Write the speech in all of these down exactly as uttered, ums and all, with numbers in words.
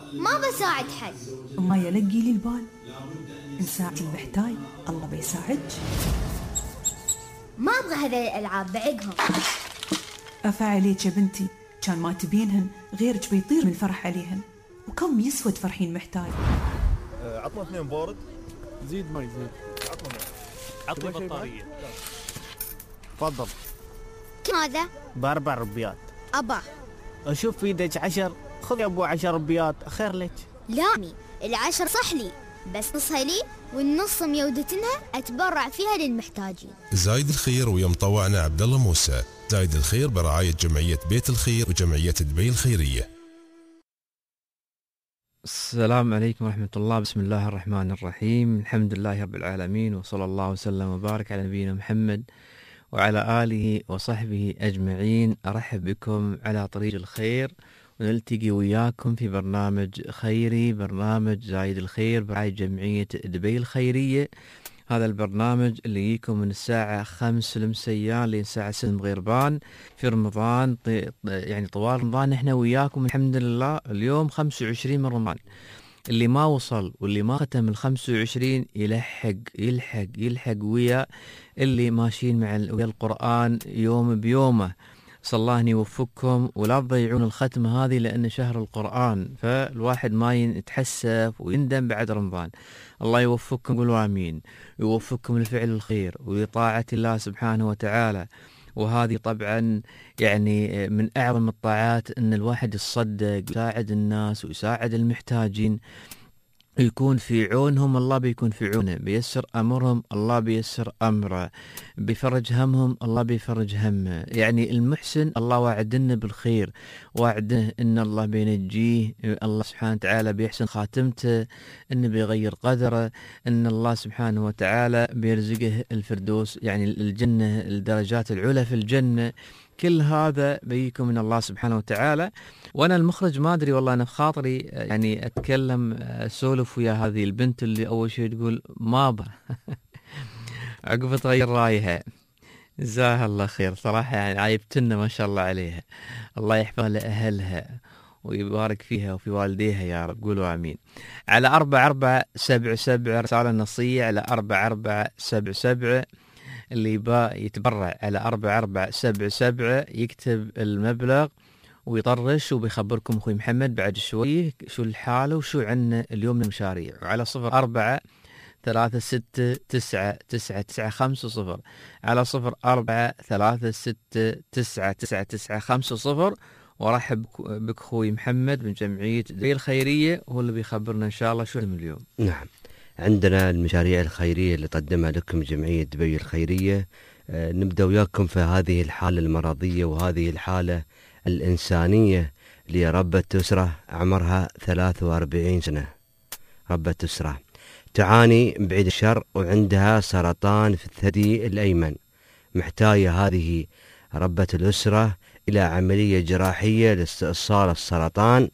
ما بساعد حد. ما يلقي لي البال، نساعد المحتاج الله بيساعدك. ما أبغى هذه الألعاب بعقهم. أفا عليك يا بنتي، كان ما تبينهن غيرك بيطير من الفرح عليهن. وكم يسود فرحين محتاج. أه عطنا اثنين بارد. زيد ماي زيد. عطنا ماي. عطني بطارية. تفضل. كم هذا؟ بأربع ربيات. أبا أشوف في يدك عشر، خذ يا أبو عشر ربيات خير لك. لا مي العشر صح لي، بس نصها لي والنص ميودتنها أتبرع فيها للمحتاجين. زايد الخير ويا مطوعنا عبد الله موسى. زايد الخير برعاية جمعية بيت الخير وجمعية دبي الخيرية. السلام عليكم ورحمة الله. بسم الله الرحمن الرحيم. الحمد لله رب العالمين، وصلى الله وسلم وبارك على نبينا محمد وعلى آله وصحبه أجمعين. أرحب بكم على طريق الخير، ونلتقي وياكم في برنامج خيري، برنامج زايد الخير برعاية جمعية دبي الخيرية. هذا البرنامج اللي يجيكم من الساعة خمس المسيان للساعة ست مغربان في رمضان. يعني طوال رمضان احنا وياكم الحمد لله. اليوم خمسة وعشرين من رمضان. اللي ما وصل واللي ما ختم الخمسة وعشرين يلحق يلحق يلحق ويا اللي ماشيين مع ويا القرآن يوم بيومه. صلى الله أن يوفقكم ولا تضيعون الختمة هذه، لأن شهر القرآن فالواحد ما يتحسف ويندم بعد رمضان. الله يوفقكم، قولوا آمين. يوفقكم لفعل الخير ولطاعة الله سبحانه وتعالى. وهذه طبعا يعني من أعظم الطاعات، أن الواحد يصدق ويساعد الناس ويساعد المحتاجين، يكون في عونهم الله بيكون في عونه، بيسر أمرهم الله بيسر أمره، بيفرج همهم الله بيفرج همه. يعني المحسن الله واعدنا بالخير، واعدنا إن الله بينجيه، الله سبحانه وتعالى بيحسن خاتمته، إنه بيغير قدره، إن الله سبحانه وتعالى بيرزقه الفردوس، يعني الجنة، الدرجات العلى في الجنة. كل هذا بيكم من الله سبحانه وتعالى. وانا المخرج ما ادري والله، انا بخاطري يعني اتكلم اسولف ويا هذه البنت اللي اول شيء تقول مابا عقب تغير رايها. جزاها الله خير صراحه، يعني عايبتنا ما شاء الله عليها. الله يحفظها لاهلها ويبارك فيها وفي والديها يا رب، قولوا امين. على أربعة أربعة سبعة سبعة رساله نصيه على أربعة أربعة سبعة سبعة. اللي يبا يتبرع على أربعة أربعة سبعة سبعة يكتب المبلغ ويطرش، وبيخبركم أخوي محمد بعد شوي شو الحالة وشو عنا اليوم المشاريع. وعلى صفر أربعة ثلاثة ستة تسعة تسعة تسعة خمسة صفر، على صفر أربعة ثلاثة ستة تسعة تسعة تسعة خمسة صفر. ورحب بك أخوي محمد من جمعية دبي الخيرية، هو اللي بيخبرنا إن شاء الله شو اليوم. نعم، عندنا المشاريع الخيرية اللي قدمها لكم جمعية دبي الخيرية. آه نبدأ وياكم في هذه الحالة المرضية وهذه الحالة الإنسانية لربة أسرة عمرها ثلاثة وأربعين سنة. ربة أسرة تعاني بعيد الشر وعندها سرطان في الثدي الأيمن. محتاجة هذه ربة الأسرة إلى عملية جراحية لاستئصال السرطان،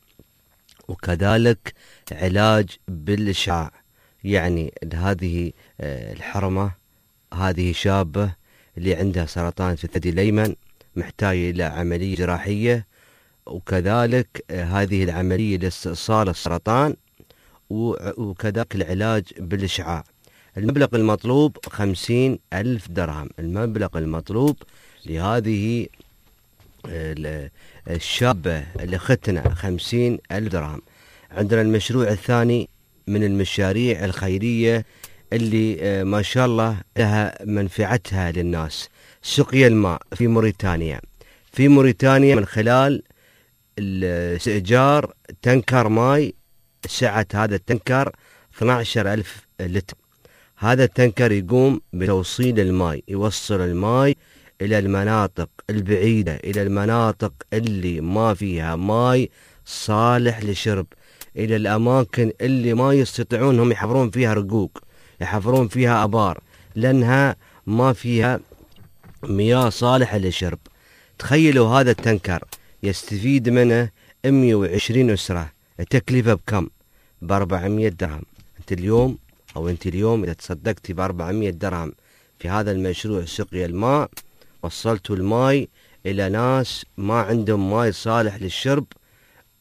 وكذلك علاج بالإشعاع. يعني هذه الحرمة، هذه شابة اللي عندها سرطان في الثدي الأيمن محتاجة إلى عملية جراحية، وكذلك هذه العملية لاستئصال السرطان، وكذلك العلاج بالإشعاع. المبلغ المطلوب خمسين ألف درهم. المبلغ المطلوب لهذه الشابة اللي ختنا خمسين ألف درهم. عندنا المشروع الثاني من المشاريع الخيرية اللي ما شاء الله لها منفعتها للناس، سقيا الماء في موريتانيا. في موريتانيا من خلال استئجار تنكر ماء، سعة هذا التنكر اثني عشر ألف لتر. هذا التنكر يقوم بتوصيل الماء، يوصل الماء إلى المناطق البعيدة، إلى المناطق اللي ما فيها ماء صالح لشرب، إلى الأماكن اللي ما يستطيعون هم يحفرون فيها رقوق، يحفرون فيها أبار، لأنها ما فيها مياه صالحة للشرب. تخيلوا هذا التنكر يستفيد منه مئة وعشرين أسرة. التكلفة بكم؟ بأربعمائة درهم. أنت اليوم أو أنت اليوم إذا تصدقتي بأربعمائة درهم في هذا المشروع سقيا الماء، وصلتوا الماء إلى ناس ما عندهم ماء صالح للشرب،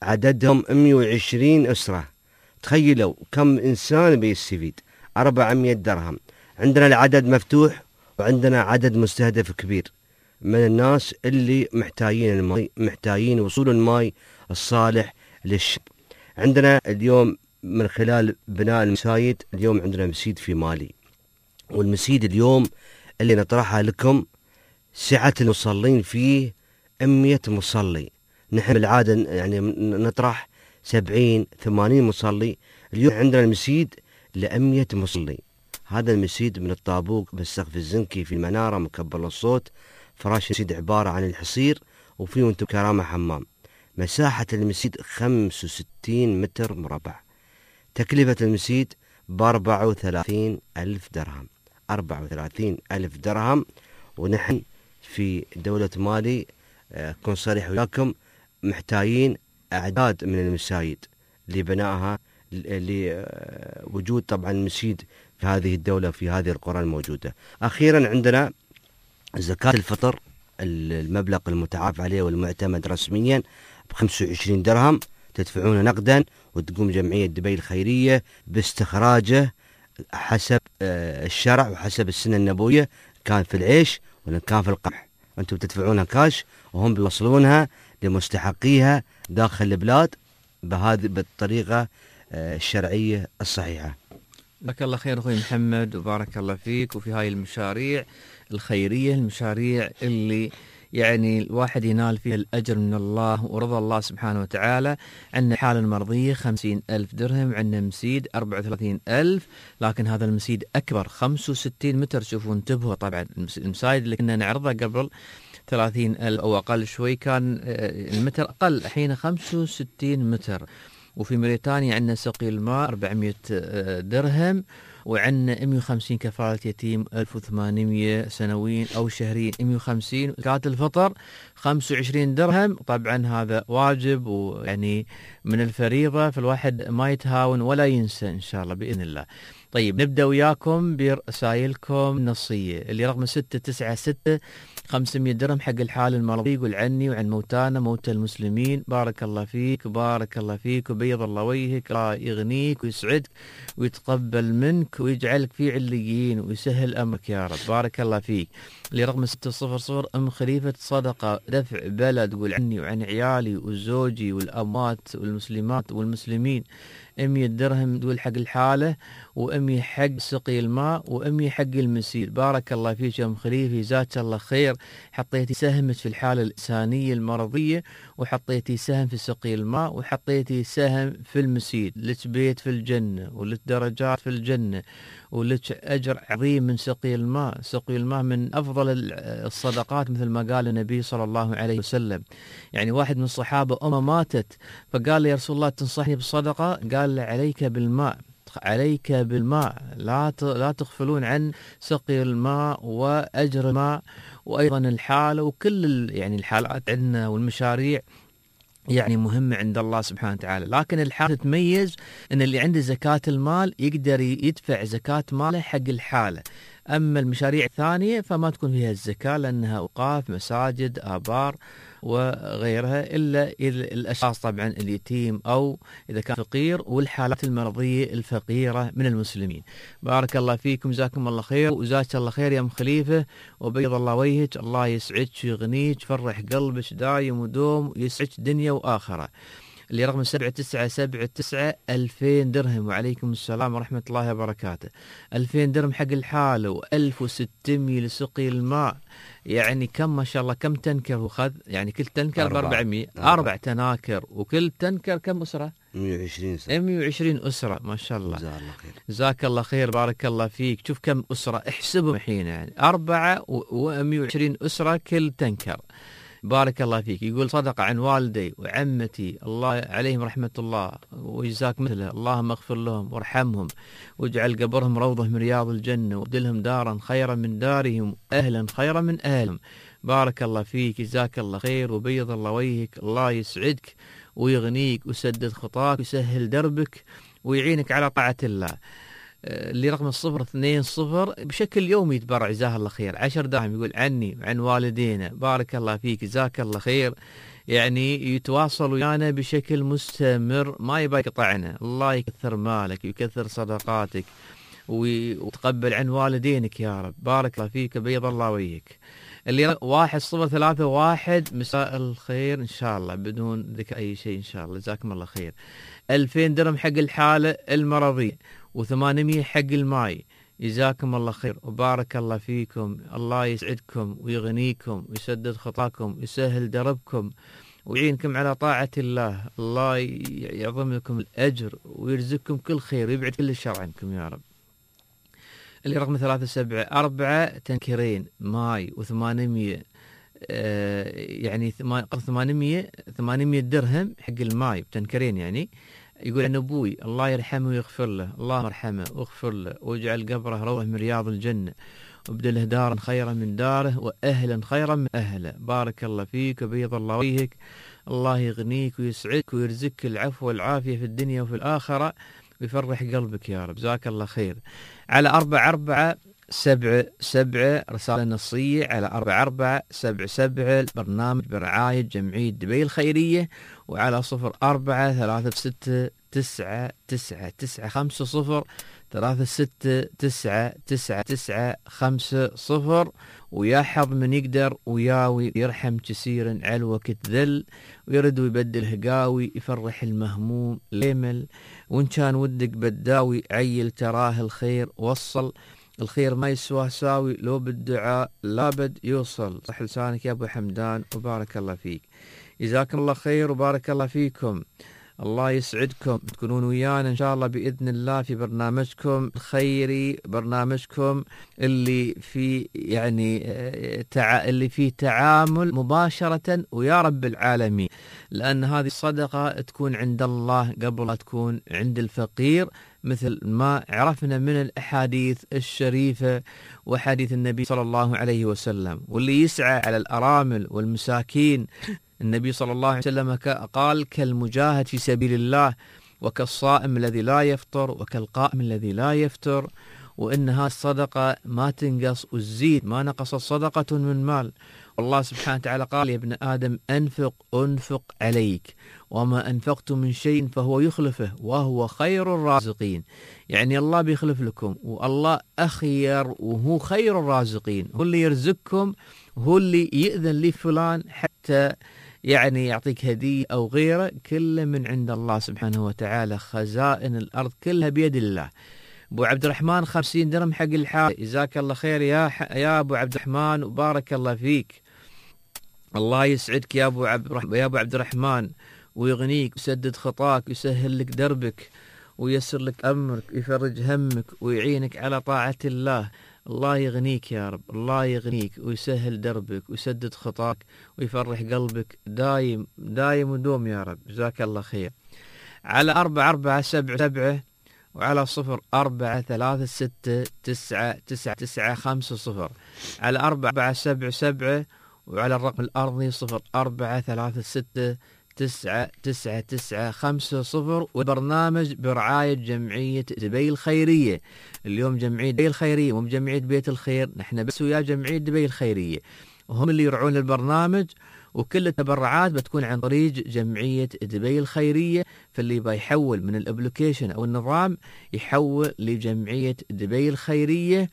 عددهم مئة وعشرين أسرة. تخيلوا كم إنسان بيستفيد. أربعمئة درهم. عندنا العدد مفتوح وعندنا عدد مستهدف كبير من الناس اللي محتاجين الماء، محتاجين وصول الماء الصالح للشرب. عندنا اليوم من خلال بناء المساجد، اليوم عندنا مسجد في مالي، والمسجد اليوم اللي نطرحها لكم سعة المصلين فيه مئة مصلي. نحن بالعادة يعني نطرح سبعين ثمانين مصلي، اليوم عندنا المسجد لمئة مصلي. هذا المسجد من الطابوق بالسقف الزنكي في المنارة مكبل الصوت. فراش المسجد عبارة عن الحصير وفيه وانتم كرامة حمام. مساحة المسجد خمسة وستين متر مربع. تكلفة المسجد بأربعة وثلاثين ألف درهم. أربعة وثلاثين ألف درهم. ونحن في دولة مالي أكون صريح وياكم محتاجين أعداد من المساجد لبنائها، لوجود طبعا المسجد في هذه الدولة في هذه القرى الموجودة. أخيرا عندنا زكاة الفطر، المبلغ المتعارف عليه والمعتمد رسميا بخمسة وعشرين درهم، تدفعونه نقدا وتقوم جمعية دبي الخيرية باستخراجه حسب الشرع وحسب السنة النبوية، كان في العيش ولا كان في القمح. أنتم تدفعونها كاش وهم بيوصلونها لمستحقيها داخل البلاد بهذه بالطريقة الشرعية الصحيحة. جزاك الله خير أخوي محمد وبارك الله فيك. وفي هاي المشاريع الخيرية، المشاريع اللي يعني الواحد ينال فيها الأجر من الله ورضا الله سبحانه وتعالى. عندنا الحالة المرضية خمسين ألف درهم، عندنا مسيد أربعة وثلاثين ألف، لكن هذا المسيد أكبر خمسة وستين متر. شوفوا انتبهوا، طبعا المسايد اللي كنا نعرضها قبل ثلاثين ألف أو أقل شوي كان المتر أقل، الحين خمسة وستين متر. وفي موريتانيا عندنا سقي الماء أربعمئة درهم، وعندنا مئة وخمسين كفالة يتيم ألف وثمانمئة سنويا أو شهريا مئة وخمسين. زكاة الفطر خمسة وعشرين درهم. طبعا هذا واجب ويعني من الفريضة، فالواحد ما يتهاون ولا ينسى إن شاء الله بإذن الله. طيب نبدأ وياكم برسائلكم النصية اللي رقم ستة تسعة ستة خمسمئة درهم حق الحال المرضي. يقول عني وعن موتانا موتى المسلمين. بارك الله فيك بارك الله فيك وبيض الله وجهك، الله يغنيك ويسعدك ويتقبل منك ويجعلك في عليين ويسهل أمرك يا رب. بارك الله فيك. اللي رقم ستة صفر صفر أم خليفة صدقة دفع بلد. تقول عني وعن عيالي وزوجي والأموات والمسلمات والمسلمين مئة درهم تقول حق الحالة، وأمي حق سقي الماء، وأمي حق المسير. بارك الله فيك يا أم خليفة، جزاك الله خير. حطيتي سهمك في الحالة الإنسانية المرضية، وحطيتي سهم في سقي الماء، وحطيتي سهم في المسير. لك بيت في الجنة ولك درجات في الجنة ولك أجر عظيم من سقي الماء. سقي الماء من أفضل الصدقات مثل ما قال النبي صلى الله عليه وسلم. يعني واحد من الصحابة أمه ماتت فقال لي يا رسول الله تنصحني بالصدقة؟ قال له عليك بالماء، عليك بالماء، لا لا تغفلون عن سقي الماء وأجر الماء. وأيضا الحالة وكل يعني الحالات عندنا والمشاريع يعني مهمة عند الله سبحانه وتعالى. لكن الحالة تتميز أن اللي عنده زكاة المال يقدر يدفع زكاة ماله حق الحالة. أما المشاريع الثانية فما تكون فيها الزكاة لأنها أوقاف مساجد آبار وغيرها، إلا الأشخاص طبعا اليتيم أو إذا كان فقير والحالات المرضية الفقيرة من المسلمين. بارك الله فيكم جزاكم الله خير وجزاك الله خير يا أم خليفة وبيض الله وجهك. الله يسعدك ويغنيك فرح قلبك دايم ودوم ويسعدك دنيا وآخرة. اللي رقم سبعة تسعة سبعة تسعة ألفين درهم. وعليكم السلام ورحمة الله وبركاته. ألفين درهم حق الحالة وألف وستمية لسقي الماء. يعني كم ما شاء الله كم تنكر وخذ؟ يعني كل تنكر بأربعمية، أربع تناكر وكل تنكر كم أسرة؟ مئة وعشرين أسرة. مئة وعشرين أسرة ما شاء الله. جزاك الله خير. جزاك الله خير بارك الله فيك. شوف كم أسرة احسبهم الحين، يعني أربعة ومئة وعشرين أسرة كل تنكر. بارك الله فيك. يقول صدقة عن والدي وعمتي الله عليهم رحمة الله وجزاك مثله، اللهم اغفر لهم وارحمهم واجعل قبرهم روضة من رياض الجنة وابدلهم دارا خيرا من دارهم أهلا خيرا من أهلهم. بارك الله فيك جزاك الله خير وبيض الله وجهك. الله يسعدك ويغنيك ويسدد خطاك ويسهل دربك ويعينك على طاعة الله. اللي رقم الصفر اثنين صفر بشكل يومي يتبرع جزاه الله خير عشر دراهم. يقول عني وعن والدينا. بارك الله فيك جزاك الله خير يعني يتواصل ويانا بشكل مستمر، ما يبقى يقطعنا. الله يكثر مالك ويكثر صدقاتك وتقبل عن والدينك يا رب. بارك الله فيك، بيض الله وجهك. اللي واحد صفر ثلاثة واحد، مساء الخير إن شاء الله بدون ذكر أي شيء إن شاء الله، جزاكم الله خير. ألفين درهم حق الحالة المرضية وثمانمية حق الماي، جزاكم الله خير وبارك الله فيكم. الله يسعدكم ويغنيكم ويسدد خطاكم ويسهل دربكم ويعينكم على طاعة الله. الله يعظم لكم الأجر ويرزقكم كل خير ويبعد كل الشر عنكم يا رب. اللي رقم ثلاثة سبعة أربعة تنكرين ماي وثمانمية، آه يعني ثمانمية ثمانمية درهم حق الماي بتنكرين. يعني يقول عن أبوي الله يرحمه ويغفر له، الله يرحمه واغفر له واجعل قبره روضة من رياض الجنة وابدله دارا خيرا من داره وأهلا خيرا من أهله. بارك الله فيك وبيض الله وجهك. الله يغنيك ويسعدك ويرزقك العفو والعافية في الدنيا وفي الآخرة ويفرح قلبك يا رب. جزاك الله خير. على أربعة أربعة سبعة سبعة رسالة نصية على أربعة أربعة سبعة سبعة، البرنامج برعاية جمعية دبي الخيرية، وعلى صفر أربعة ثلاثة ستة تسعة تسعة تسعة خمسة صفر ثلاثة ستة تسعة تسعة تسعة خمسة صفر. ويا حظ من يقدر وياوي يرحم كثيرا على الوقت ذل ويرد ويبدل هقاوي يفرح المهموم ليمل. وإن كان ودك بداوي عيل تراه الخير وصل، الخير ما يسواه ساوي لو بالدعاء لابد يوصل. صح لسانك يا أبو حمدان وبارك الله فيك. جزاكم الله خير وبارك الله فيكم. الله يسعدكم تكونون ويانا إن شاء الله بإذن الله في برنامجكم الخيري، برنامجكم اللي في يعني تع... اللي فيه تعامل مباشرة ويا رب العالمين، لأن هذه الصدقة تكون عند الله قبل لا تكون عند الفقير، مثل ما عرفنا من الأحاديث الشريفة وحديث النبي صلى الله عليه وسلم. واللي يسعى على الأرامل والمساكين، النبي صلى الله عليه وسلم قال كالمجاهد في سبيل الله وكالصائم الذي لا يفطر وكالقائم الذي لا يفتر، وإنها الصدقة ما تنقص وتزيد، ما نقصت صدقة من مال. والله سبحانه وتعالى قال يا ابن آدم أنفق أنفق عليك وما أنفقت من شيء فهو يخلفه وهو خير الرازقين. يعني الله بيخلف لكم، والله أخير وهو خير الرازقين، هو اللي يرزقكم، هو اللي يأذن لي فلان حتى يعني يعطيك هدية أو غيره، كله من عند الله سبحانه وتعالى. خزائن الأرض كلها بيد الله. أبو عبد الرحمن خمسين درهم حق الحال، جزاك الله خير يا ح... يا أبو عبد الرحمن وبارك الله فيك. الله يسعدك يا أبو عبد الرحمن يا أبو عبد الرحمن ويغنيك ويسدد خطاك ويسهل لك دربك وييسر لك أمرك ويفرج همك ويعينك على طاعة الله. الله يغنيك يا رب، الله يغنيك ويسهل دربك ويسدد خطاك ويفرح قلبك دايم دايم ودوم يا رب. جزاك الله خير. على أربعة أربعة سبعة سبعة وعلى صفر أربعة ثلاثة ستة تسعة تسعة تسعة خمسة صفر، على أربعة أربعة سبعة سبعة وعلى الرقم الأرضي صفر أربعة ثلاثة ستة تسعة تسعة تسعة خمسة صفر. والبرنامج برعاية جمعية دبي الخيرية. اليوم جمعية دبي الخيرية مو بجمعية بيت الخير، نحن بس ويا جمعية دبي الخيرية، وهم اللي يرعون البرنامج، وكل التبرعات بتكون عن طريق جمعية دبي الخيرية. فاللي بيحول من الابليكيشن أو النظام يحول لجمعية دبي الخيرية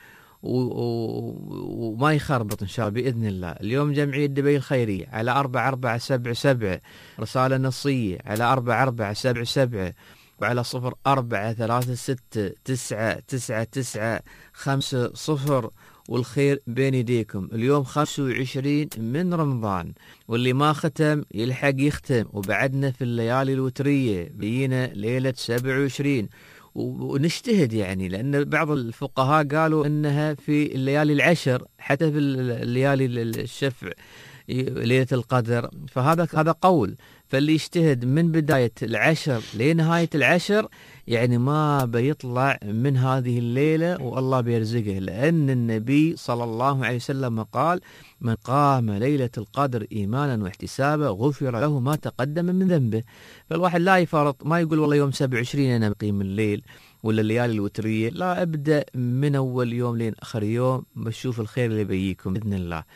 وما يخربط إن شاء الله بإذن الله. اليوم جمعية دبي الخيرية على أربعة أربعة سبعة سبعة رسالة نصية على أربعة أربعة سبعة سبعة وعلى صفر أربعة ثلاثة ستة تسعة تسعة تسعة خمسة صفر. والخير بين يديكم. اليوم خمسة وعشرين من رمضان، واللي ما ختم يلحق يختم، وبعدنا في الليالي الوترية بينا ليلة سبعة وعشرين، ونجتهد يعني، لأن بعض الفقهاء قالوا إنها في الليالي العشر، حتى في الليالي الشفع ليلة القدر، فهذا هذا قول. فاللي يجتهد من بداية العشر لنهاية العشر يعني ما بيطلع من هذه الليلة والله بيرزقه، لأن النبي صلى الله عليه وسلم قال من قام ليلة القدر إيمانا واحتسابا غفر له ما تقدم من ذنبه. فالواحد لا يفرط، ما يقول والله يوم سبعة وعشرين أنا بقيم الليل ولا الليالي الوترية، لا، ابدأ من أول يوم لين آخر يوم بشوف الخير اللي بيجيكم بإذن الله.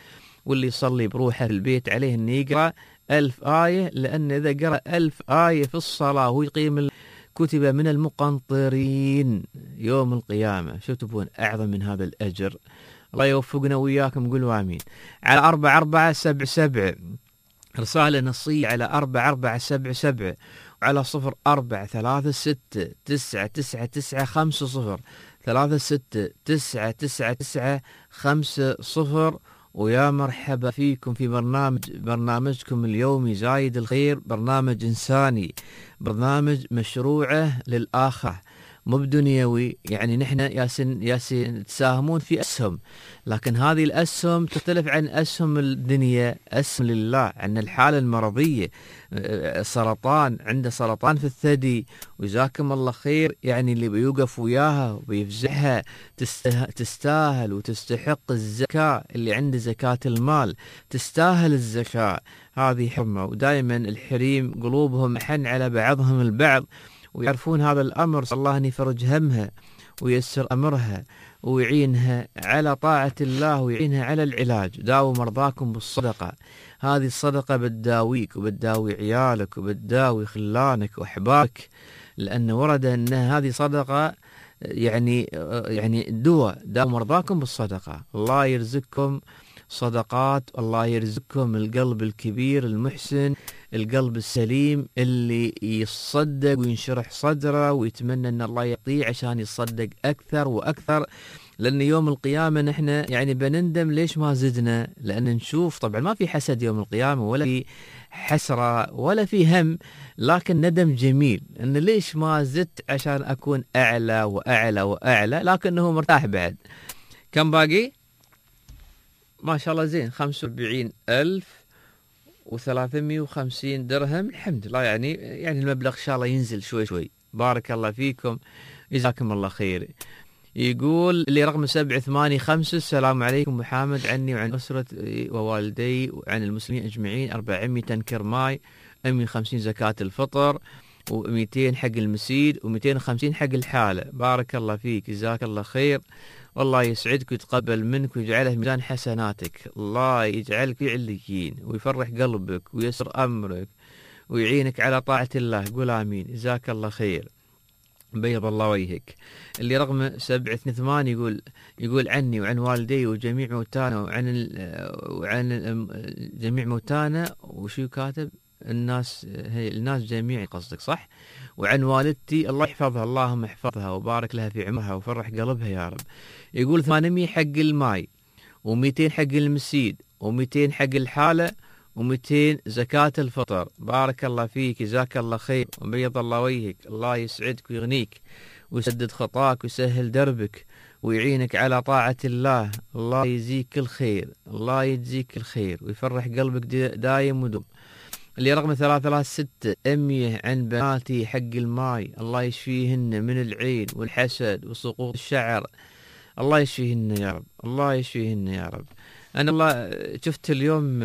واللي يصلي بروحه في البيت عليه أن يقرأ ألف آية، لأن إذا قرأ ألف آية في الصلاة ويقيم كتب من المقنطرين يوم القيامة. شو تبون أعظم من هذا الأجر؟ الله يوفقنا وياكم، قولوا آمين. على أربعة أربعة سبع سبع رسالة نصية على أربعة أربعة سبع سبع، وعلى صفر أربعة ثلاثة ستة تسعة تسعة تسعة خمسة صفر ثلاثة ستة تسعة تسعة تسعة خمسة صفر. ويا مرحبا فيكم في برنامج برنامجكم اليومي زايد الخير، برنامج إنساني، برنامج مشروعه للآخرة، مو بدنيوي. يعني نحن ياسين ياسين تساهمون في أسهم، لكن هذه الأسهم تختلف عن أسهم الدنيا. أسهم لله. عن الحالة المرضية، سرطان، عنده سرطان في الثدي، وجزاكم الله خير، يعني اللي بيوقف وياها وبيفزعها تستاهل وتستحق الزكاة. اللي عنده زكاة المال تستاهل الزكاة، هذه حرمة. ودائما الحريم قلوبهم حن على بعضهم البعض، ويعرفون هذا الأمر. صلى الله أن يفرج همها ويسر أمرها ويعينها على طاعة الله ويعينها على العلاج. داووا مرضاكم بالصدقة، هذه الصدقة بتداويك وبتداوي عيالك وبتداوي خلانك وأحبابك، لأن ورد أن هذه صدقة يعني يعني دواء. داووا مرضاكم بالصدقة. الله يرزقكم صدقات، الله يرزقكم القلب الكبير المحسن، القلب السليم اللي يصدق وينشرح صدره ويتمنى أن الله يعطيه عشان يصدق أكثر وأكثر. لأن يوم القيامة نحن يعني بنندم ليش ما زدنا، لأن نشوف طبعا ما في حسد يوم القيامة ولا في حسرة ولا في هم، لكن ندم جميل أن ليش ما زدت عشان أكون أعلى وأعلى وأعلى، لكنه مرتاح بعد. كم باقي؟ ما شاء الله زين، خمسة وأربعين ألف وثلاثمائة وخمسين درهم، الحمد لله. يعني يعني المبلغ إن شاء الله ينزل شوي شوي. بارك الله فيكم، جزاكم الله خير. يقول اللي رقم سبعة ثمانية خمسة: السلام عليكم محمد، عني وعن أسرة ووالدي وعن المسلمين أجمعين أربعمائة تنكر ماي، مئة وخمسين زكاة الفطر، ومئتين حق المسيد، ومئتين وخمسين حق الحالة. بارك الله فيك، جزاك الله خير، والله يسعدك ويتقبل منك ويجعله ميزان حسناتك. الله يجعلك في عليين ويفرح قلبك ويسر أمرك ويعينك على طاعة الله. قول آمين. جزاك الله خير، بيض الله وجهك. اللي رقم سبعة اثنين ثمانية يقول يقول عني وعن والدي وجميع موتانا وعن وعن جميع موتانا، وشو كاتب؟ الناس، هي الناس جميع قصدك صح؟ وعن والدتي الله يحفظها، اللهم احفظها وبارك لها في عمرها وفرح قلبها يا رب. يقول ثمانمائة حق الماي، ومئتين حق المسيد، ومئتين حق الحالة، ومئتين زكاة الفطر. بارك الله فيك، جزاك الله خير وبيض الله وجهك. الله يسعدك ويغنيك ويسدد خطاك ويسهل دربك ويعينك على طاعة الله. الله يجزيك الخير، الله يجزيك الخير ويفرح قلبك دايم ودوم. اللي رقم ثلاثة ثلاثة ستة أمية عن بناتي حق الماي، الله يشفيهن من العين والحسد وسقوط الشعر. الله يشفيهن يا رب، الله يشفيهن يا رب. أنا الله شفت اليوم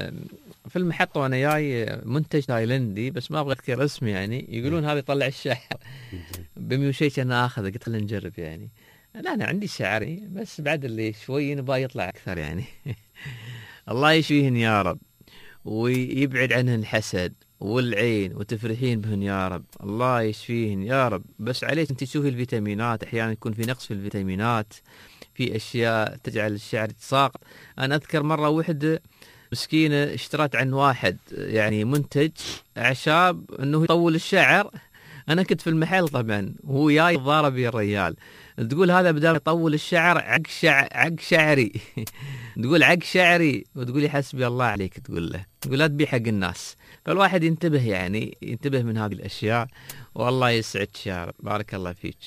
في المحطة وأنا جاي منتج تايلندي، بس ما أبغى أذكر اسمه، يعني يقولون هذا يطلع الشعر بميوشيش. أنا آخذه، قلت خلينا نجرب يعني. لا أنا عندي شعري، بس بعد اللي شوي نبغى يطلع أكثر يعني. الله يشفيهن يا رب ويبعد عنهن الحسد والعين وتفرحين بهن يا رب. الله يشفيهن يا رب. بس عليك انت تشوفي الفيتامينات، احيانا يكون في نقص في الفيتامينات، في اشياء تجعل الشعر يتساقط. انا اذكر مره وحده مسكينه اشترت عن واحد يعني منتج اعشاب انه يطول الشعر. انا كنت في المحل طبعا وهو جاي ضارب يا الرجال، تقول هذا بدل يطول الشعر عق شع عق شعري. تقول عق شعري، وتقولي حسبي الله عليك. تقول له تقول لا تبيع حق الناس. فالواحد ينتبه، يعني ينتبه من هذه الاشياء. والله يسعدك يا رب، بارك الله فيك.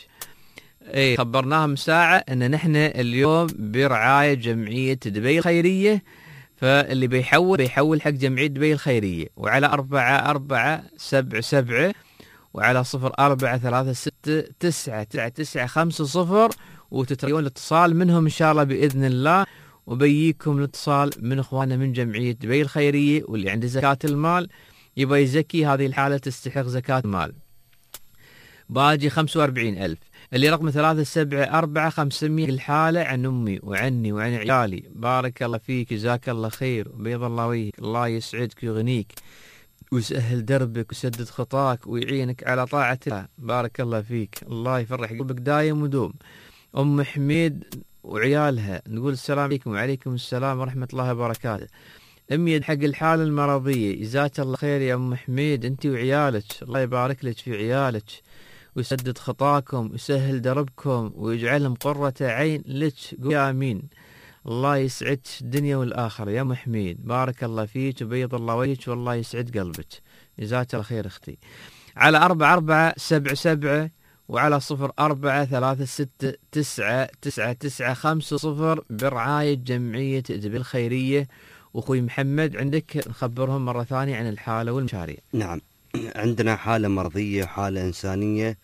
اي خبرناهم ساعه ان نحن اليوم برعايه جمعيه دبي الخيريه، فاللي بيحول بيحول حق جمعيه دبي الخيريه، وعلى أربعة أربعة سبعة سبعة وعلى صفر أربعة ثلاثة ستة تسعة تسعة تسعة خمسة صفر، وتتريون الاتصال منهم إن شاء الله بإذن الله. وبيجيكم الاتصال من إخواننا من جمعية دبي الخيرية، واللي عنده زكاة المال يبغى يزكي، هذه الحالة تستحق زكاة المال. باجي خمسة وأربعين ألف. اللي رقم ثلاثة سبعة أربعة خمسمية الحالة عن أمي وعني وعن عيالي. بارك الله فيك، جزاك الله خير وبيض الله وجهك. الله يسعدك ويغنيك ويسهل دربك ويسدد خطاك ويعينك على طاعة الله. بارك الله فيك، الله يفرح قلبك دايم ودوم. أم حميد وعيالها نقول السلام عليكم. وعليكم السلام ورحمة الله وبركاته. أمي حق الحالة المرضية، جزاك الله خير يا أم حميد أنت وعيالك، الله يبارك لك في عيالك ويسدد خطاكم ويسهل دربكم ويجعلهم قرة عين لك. قول آمين. الله يسعدك الدنيا والآخرة يا أم حميد، بارك الله فيك وبيض الله وجهك والله يسعد قلبك، جزاك الله خير أختي. على أربعة أربعة سبعة سبعة وعلى صفر أربعة ثلاثة ستة تسعة تسعة تسعة خمسة صفر برعاية جمعية دبي الخيرية. وأخوي محمد عندك نخبرهم مرة ثانية عن الحالة والمشاريع. نعم، عندنا حالة مرضية، حالة إنسانية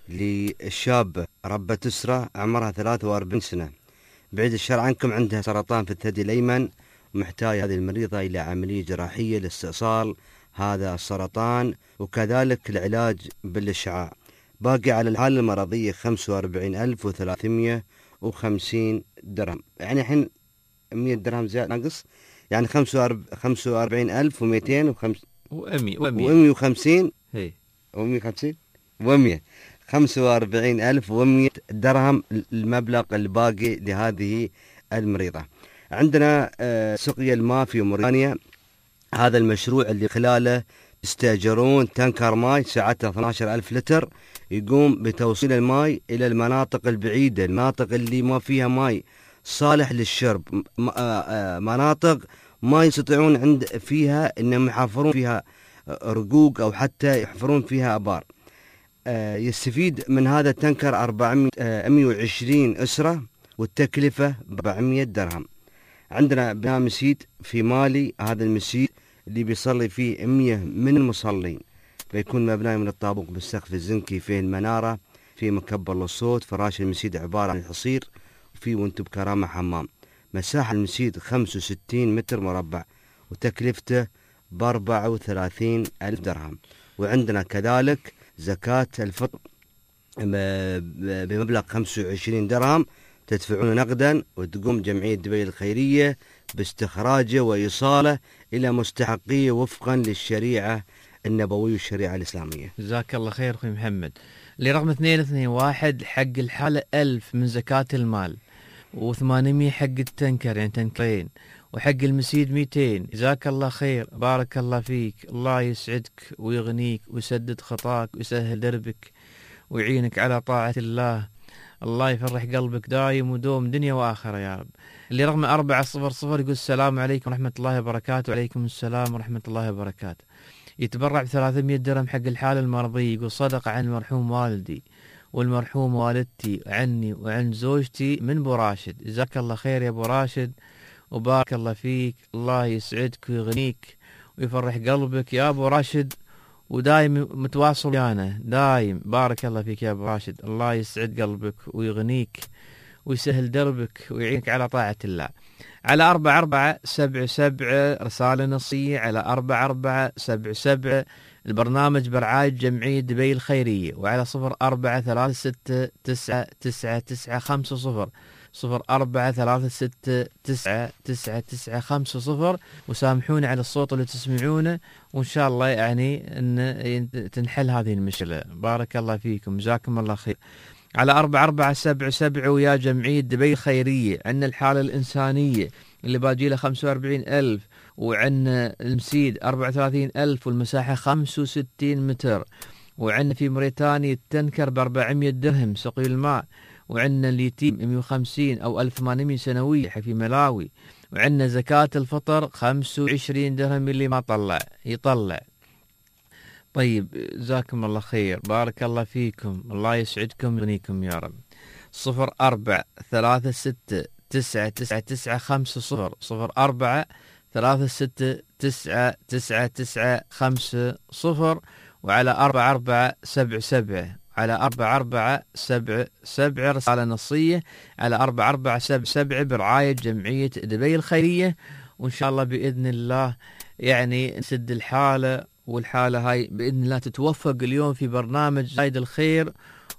للشاب ربة أسرة عمرها ثلاثة وأربعين سنة، بعيد الشر عنكم، عندها سرطان في الثدي الأيمن ومحتاجة هذه المريضة إلى عملية جراحية لاستئصال هذا السرطان وكذلك العلاج بالإشعاع. باقي على الحالة المرضية خمسة وأربعين ألف وثلاثمية وخمسين درهم، يعني الحين مية درهم زيادة ناقص، يعني خمسة وأربعين ألف ومئتين وخمس وأمي ومئة وخمسين هي ومئة وخمسين ومئة خمسة وأربعين ألف ومئة درهم المبلغ الباقي لهذه المريضة. عندنا سقيا الماء في موريتانيا، هذا المشروع اللي خلاله يستأجرون تانكر ماء سعته اثني عشر ألف لتر يقوم بتوصيل الماء إلى المناطق البعيدة، المناطق اللي ما فيها ماء صالح للشرب، مناطق ما يستطيعون عند فيها انهم يحفرون فيها رقوق او حتى يحفرون فيها ابار. يستفيد من هذا التنكر أربعمئة وعشرين اسره والتكلفه أربعمئة درهم. عندنا بناء مسجد في مالي، هذا المسجد اللي بيصلي فيه مئة من المصلين، بيكون مبنى من الطابق بالسقف الزنكي، فيه المناره، فيه مكبر للصوت، فراش المسجد عباره عن حصير، وفي وانتم بكرامه حمام. مساحة المسجد خمسة وستين متر مربع وتكلفته بأربعة وثلاثين ألف درهم. وعندنا كذلك زكاة الفطر بمبلغ خمسة وعشرين درهم تدفعون نقدا، وتقوم جمعية دبي الخيرية باستخراجه وإيصاله إلى مستحقيه وفقا للشريعة النبوية والشريعة الإسلامية. جزاك الله خير أخوي محمد. اللي رقم اثنين اثنين واحد حق الحالة ألف من زكاة المال، وثمانمية حق التنكر يعني تنكرين، وحق المسيد مئتين. جزاك الله خير، بارك الله فيك، الله يسعدك ويغنيك ويسدد خطاك ويسهل دربك ويعينك على طاعة الله. الله يفرح قلبك دايم ودوم دنيا وآخرة يا رب. اللي رقم أربعة صفر صفر يقول السلام عليكم ورحمة الله وبركاته. وعليكم السلام ورحمة الله وبركاته. يتبرع بثلاثمية درهم حق الحالة المرضية، يقول صدق عن المرحوم والدي والمرحوم والدتي عني وعن زوجتي من بو راشد. جزاك الله خير يا ابو راشد وبارك الله فيك، الله يسعدك ويغنيك ويفرح قلبك يا ابو راشد، ودايم متواصل ويانا دايم. بارك الله فيك يا ابو راشد، الله يسعد قلبك ويغنيك ويسهل دربك ويعينك على طاعة الله. على أربعة أربعة سبعة سبعة رسالة نصية، على أربعة أربعة سبعة سبعة البرنامج برعاية جمعية دبي الخيرية، وعلى صفر أربعة ثلاثة ستة تسعة تسعة تسعة خمسة صفر صفر أربعة ثلاثة ستة تسعة تسعة تسعة خمسة صفر. وسامحوني على الصوت اللي تسمعونه، وإن شاء الله يعني أن تنحل هذه المشكلة. بارك الله فيكم، جزاكم الله خير. على أربعة أربعة سبعة سبعة ويا جمعية دبي الخيرية، عندنا الحالة الإنسانية اللي باجي له خمسة وأربعين ألف، وعندنا المسيد أربعة وثلاثين ألف والمساحة خمسة وستين متر، وعندنا في موريتانيا التنكر بأربعمية درهم سقي الماء، وعندنا اليتيم مئة وخمسين أو ألف وثمانمية سنوية في ملاوي، وعندنا زكاة الفطر خمسة وعشرين درهم اللي ما طلع يطلع. طيب جزاكم الله خير، بارك الله فيكم، الله يسعدكم ويغنيكم يا رب. صفر أربعة ثلاثة ستة تسعة تسعة تسعة خمسة صفر صفر أربعة ثلاثة ستة تسعة تسعة تسعة خمسة صفر، وعلى أربعة أربعة سبعة سبعة على أربعة أربعة سبعة سبعة رسالة نصية، على أربعة أربعة سبعة سبعة برعاية جمعية دبي الخيرية. وإن شاء الله بإذن الله يعني نسد الحالة، والحالة هاي بإذن الله تتوفق اليوم في برنامج زايد الخير،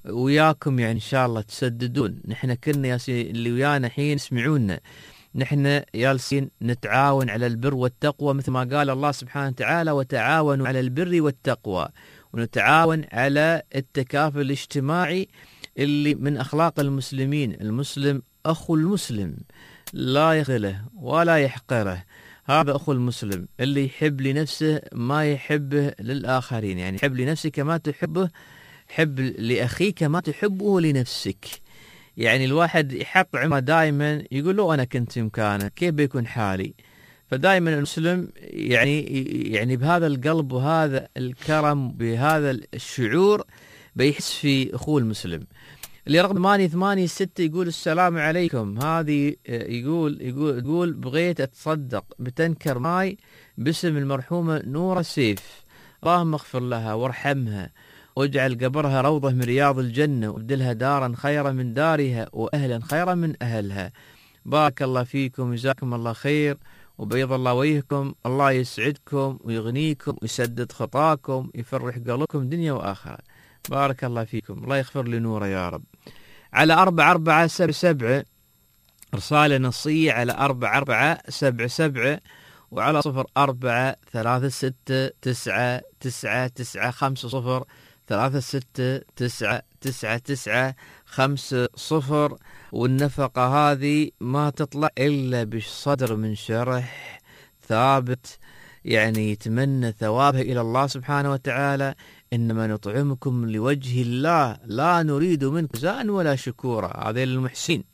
وياكم يعني إن شاء الله تسددون. نحن كنا ياسين اللي ويانا حين يسمعونا، نحن جالسين نتعاون على البر والتقوى مثل ما قال الله سبحانه وتعالى وتعاونوا على البر والتقوى، ونتعاون على التكافل الاجتماعي اللي من أخلاق المسلمين. المسلم أخو المسلم لا يخله ولا يحقره، هذا أخو المسلم اللي يحب لنفسه ما يحبه للآخرين، يعني حب لنفسك كما تحبه، حب لأخيك كما تحبه لنفسك. يعني الواحد يحط عمره دائما يقول له أنا كنت مكانه كيف بيكون حالي. فدائما المسلم يعني يعني بهذا القلب وهذا الكرم بهذا الشعور بيحس في أخوه المسلم. اللي رقم ثمانية ثمانية ستة يقول السلام عليكم، هذه يقول يقول يقول بغيت أتصدق بتنكر ماي باسم المرحومة نورة سيف، اللهم اغفر لها وارحمها واجعل قبرها روضة من رياض الجنة وابدلها دارا خيرا من دارها وأهلا خيرا من أهلها. بارك الله فيكم وجزاكم الله خير وبيض الله وجهكم، الله يسعدكم ويغنيكم ويسدد خطاكم يفرح قلبكم دنيا وآخرة. بارك الله فيكم، الله يغفر لنوره يا رب. على أربعة أربعة سبعة سبعة رسالة نصية على أربعة أربعة سبعة سبعة وعلى صفر أربعة ثلاثة ستة تسعة تسعة تسعة خمسة صفر ثلاثة ستة تسعة تسعة تسعة خمسة صفر. والنفقة هذه ما تطلع إلا بصدر من شرح ثابت، يعني يتمنى ثوابها إلى الله سبحانه وتعالى. إنما نطعمكم لوجه الله لا نريد منكم جزاء ولا شكورا، هذا للمحسنين.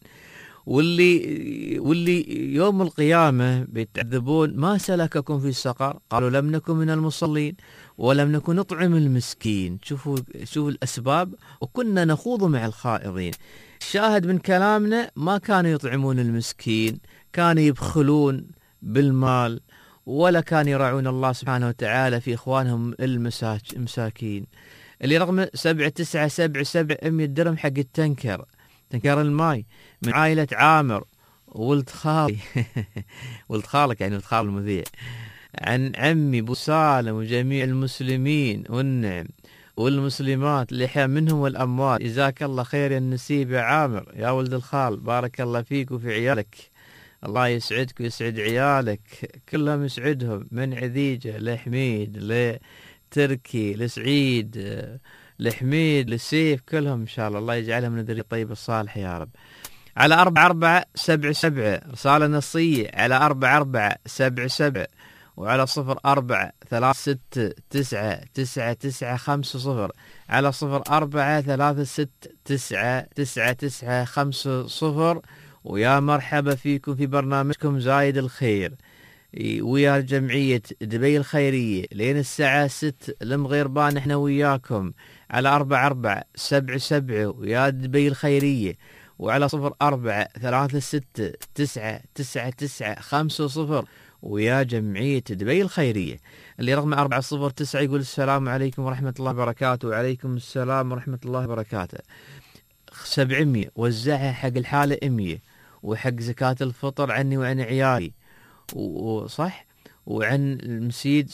واللي واللي يوم القيامة بيتعذبون ما سلككم في سقر؟ قالوا لم نكن من المصلين ولم نكن نطعم المسكين. شوفوا شوفوا الأسباب، وكنا نخوض مع الخائضين. الشاهد من كلامنا ما كانوا يطعمون المسكين، كانوا يبخلون بالمال ولا كانوا يراعون الله سبحانه وتعالى في إخوانهم المساكين. اللي رقم سبعة تسعة سبعة سبعة أمية درهم حق التنكر، تنكر الماي من عائلة عامر ولد خالي ولد خالك يعني ولد خال المذيع، عن عمي ابو سالم وجميع المسلمين والنعم والمسلمات اللي منهم والأموات. جزاك الله خير يا النسيب يا عامر يا ولد الخال، بارك الله فيك وفي عيالك، الله يسعدك ويسعد عيالك كلهم يسعدهم، من عذيجة لحميد لتركي لسعيد لحميد لسيف، كلهم إن شاء الله الله يجعلهم من الذرية الطيبة الصالحة يا رب. على أربعة أربعة سبعة سبعة رسالة نصية على أربعة أربعة سبعة سبعة وعلى صفر أربعة ثلاثة ستة تسعة تسعة تسعة خمسة صفر على صفر أربعة ثلاثة ستة تسعة تسعة تسعة خمسة صفر. ويا مرحبا فيكم في برنامجكم زايد الخير ويا جمعية دبي الخيرية لين الساعة ست المغيربان احنا وياكم على أربعة أربعة سبعة سبعة ويا دبي الخيرية وعلى صفر أربعة ثلاثة ستة تسعة تسعة تسعة خمسة صفر ويا جمعية دبي الخيرية. اللي رقم أربعة صفر تسعة يقول السلام عليكم ورحمة الله وبركاته. وعليكم السلام ورحمة الله وبركاته. سبعمية وزعها حق الحالة أمية وحق زكاة الفطر عني وعن عيالي وصح وعن المسيد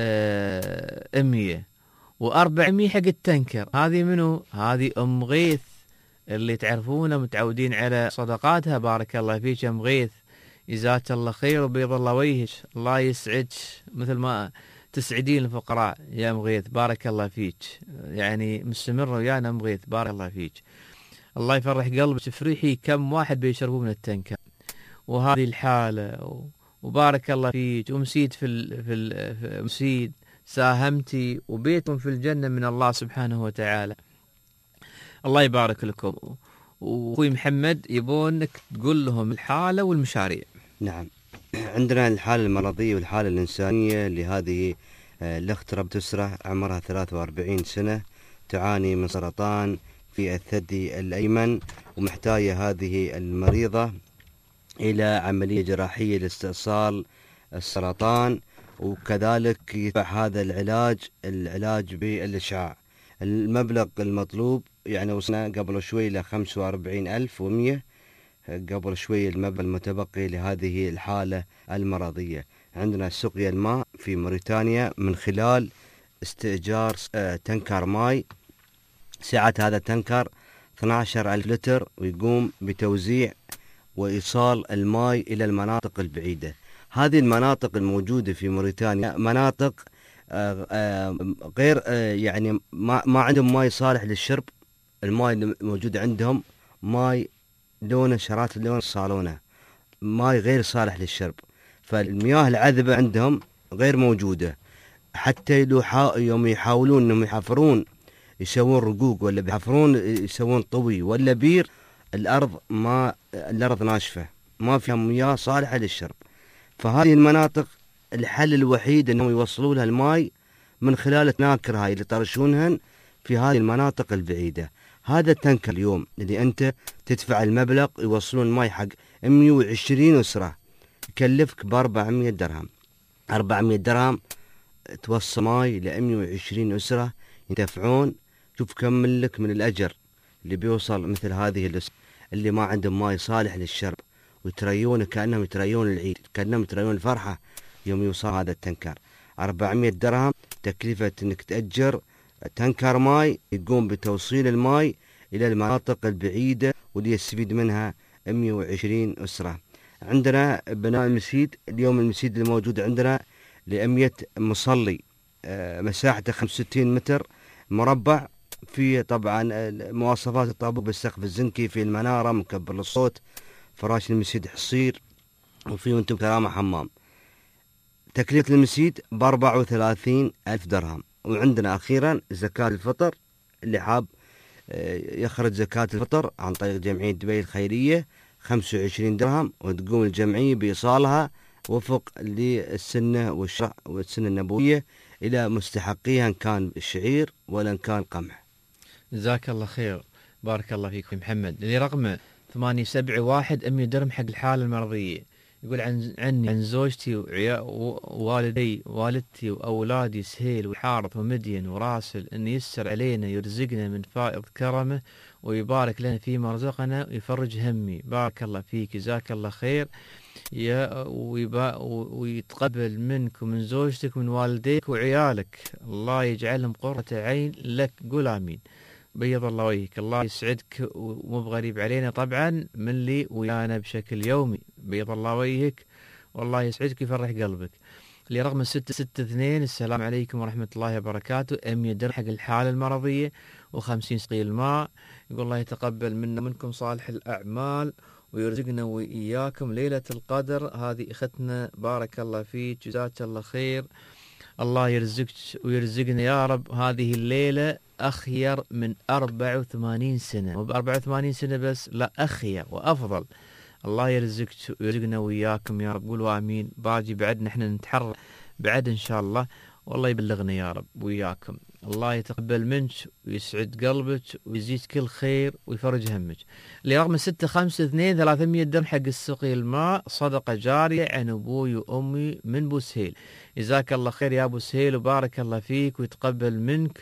أمية وأربعمية حق التنكر. هذه منو؟ هذه أم غيث اللي تعرفونه متعودين على صدقاتها. بارك الله فيك أم غيث، جزاك الله خير وبيض الله وجهك، الله يسعدك مثل ما تسعدين الفقراء يا أم غيث. بارك الله فيك، يعني مستمرة ويانا أم غيث، بارك الله فيك، الله يفرح قلبك. تفرحي كم واحد بيشربوا من التنكر وهذه الحالة. وبارك الله فيك ومسيد في ال في, ال في مسيد ساهمتي وبيتكم في الجنة من الله سبحانه وتعالى، الله يبارك لكم. واخوي محمد يبونك تقول لهم الحالة والمشاريع. نعم، عندنا الحالة المرضية والحالة الإنسانية لهذه الأخت رب تسرة عمرها ثلاثة وأربعين سنة، تعاني من سرطان في الثدي الأيمن، ومحتاجة هذه المريضة إلى عملية جراحية لاستئصال السرطان، وكذلك يدفع هذا العلاج العلاج بالإشعاع. المبلغ المطلوب يعني وصلنا قبل شوي إلى خمسة وأربعين ألف ومية، قبل شوي المبلغ المتبقي لهذه الحالة المرضية. عندنا سقيا الماء في موريتانيا من خلال استئجار تنكر ماي سعة هذا التنكر اثني عشر ألف لتر، ويقوم بتوزيع وإيصال الماء إلى المناطق البعيدة. هذه المناطق الموجودة في موريتانيا مناطق غير يعني ما ما عندهم ماء صالح للشرب. الماء الموجود عندهم ماء لونه شرات اللون الصالونة، ماء غير صالح للشرب. فالمياه العذبة عندهم غير موجودة. حتى يوم يحاولون انهم يحفرون يسوون رقوق ولا بيحفرون يسوون طوي ولا بير، الارض ما الارض ناشفة، ما فيها مياه صالحة للشرب. فهذه المناطق الحل الوحيد انهم يوصلوا لها الماء من خلال التناكر هاي اللي طرشونهن في هذه المناطق البعيدة. هذا التنكر اليوم اللي انت تدفع المبلغ يوصلون الماء حق مئة وعشرين أسرة، يكلفك ب أربعمئة درهم. أربعمئة درهم توصل ماي ل مئة وعشرين أسرة يدفعون. شوف كم لك من الأجر اللي بيوصل مثل هذه الأسرة اللي ما عندهم ماي صالح للشرب، ويتريون كأنهم يتريون العيد، كأنهم يتريون الفرحة يوم يوصل هذا التنكر. أربعمئة درهم تكلفة انك تأجر تنكر ماي يقوم بتوصيل الماي إلى المناطق البعيدة واللي يستفيد منها مئة وعشرين أسرة. عندنا بناء المسيد اليوم، المسيد الموجود عندنا لمئة مصلي، مساحته خمسة وستين متر مربع، في طبعا مواصفات الطابق بالسقف الزنكي، في المنارة مكبر للصوت، فراش المسيد حصير، وفي وانتم كرامة حمام. تكلفة المسيد بأربعة وثلاثين ألف درهم. وعندنا أخيرا زكاة الفطر، اللي حاب يخرج زكاة الفطر عن طريق جمعية دبي الخيرية خمسة وعشرين درهم، وتقوم الجمعية بإيصالها وفق للسنة والشرع والسنة النبوية إلى مستحقيها، إن كان الشعير ولا إن كان قمح. جزاك الله خير، بارك الله فيك محمد. اللي رقمه ثمانية سبعة واحد مئة درهم حق الحالة المرضية. يقول عن عني عن زوجتي ووالدي والدتي وأولادي سهيل وحارث ومدين وراسل أن يسر علينا يرزقنا من فائض كرمه ويبارك لنا فيما رزقنا ويفرج همي. بارك الله فيك، جزاك الله خير يا ويتقبل منك ومن زوجتك ومن والديك وعيالك، الله يجعلهم قرة عين لك. قول آمين. بيض الله وجهك، الله يسعدك ومو بغريب علينا طبعا من اللي ويانا بشكل يومي. بيض الله وجهك والله يسعدك ويفرح قلبك. اللي رقم ستة ستة اثنين. السلام عليكم ورحمة الله وبركاته. مئة درهم حق الحالة المرضية وخمسين سقيل ماء. يقول الله يتقبل منا منكم صالح الأعمال ويرزقنا وإياكم ليلة القدر. هذه أختنا بارك الله فيك، جزاك الله خير، الله يرزقك ويرزقنا يا رب. هذه الليلة أخير من أربعة وثمانين سنة، مو بأربعة وثمانين سنة بس، لا أخير وأفضل. الله يرزقك ويرزقنا وإياكم يا رب. قولوا آمين. باجي بعد نحن نتحرى بعد إن شاء الله، والله يبلغنا يا رب وإياكم. الله يتقبل منك ويسعد قلبك ويزيد كل خير ويفرج همك. اللي رقم ستة خمسة اثنين ثلاثمئة درهم حق السقي الماء، صدقة جارية عن أبوي وأمي من بوسهيل. جزاك الله خير يا أبو سهيل وبارك الله فيك ويتقبل منك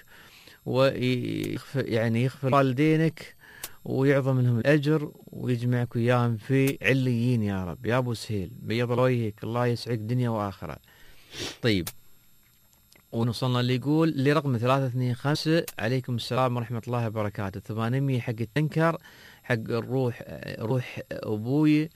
ويغفر يعني يغفر والدينك ويعظم لهم الأجر ويجمعك وياهم في عليين يا رب. يا أبو سهيل بيض وجهك، الله يسعدك دنيا وآخرة. طيب، ونوصلنا اللي يقول اللي رقم ثلاثة اثنين خمسة. عليكم السلام ورحمة الله وبركاته. ثمانمئة حق التنكر حق الروح روح أبوي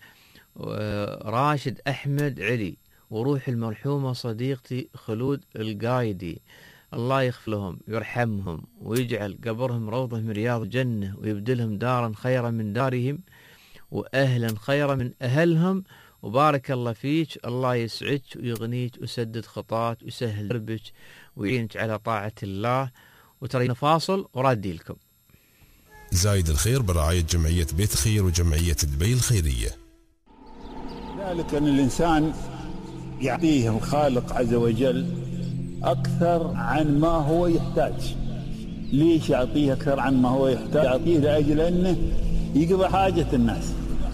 راشد أحمد علي، وروح المرحومة صديقتي خلود القايدي، الله يغفر لهم ويرحمهم ويجعل قبرهم روضة من رياض الجنة ويبدلهم دارا خيرا من دارهم وأهلا خيرا من أهلهم. وبارك الله فيك، الله يسعدك ويغنيك ويسدد خطاك ويسهل دربك ويعينك على طاعة الله. وترينا فاصل ورادي لكم. زايد الخير برعاية جمعية بيت خير وجمعية دبي الخيرية. ذلك أن الإنسان يعطيه الخالق عز وجل أكثر عن ما هو يحتاج. ليش يعطيه أكثر عن ما هو يحتاج؟ يعطيه لأجل أنه يقضي حاجة الناس.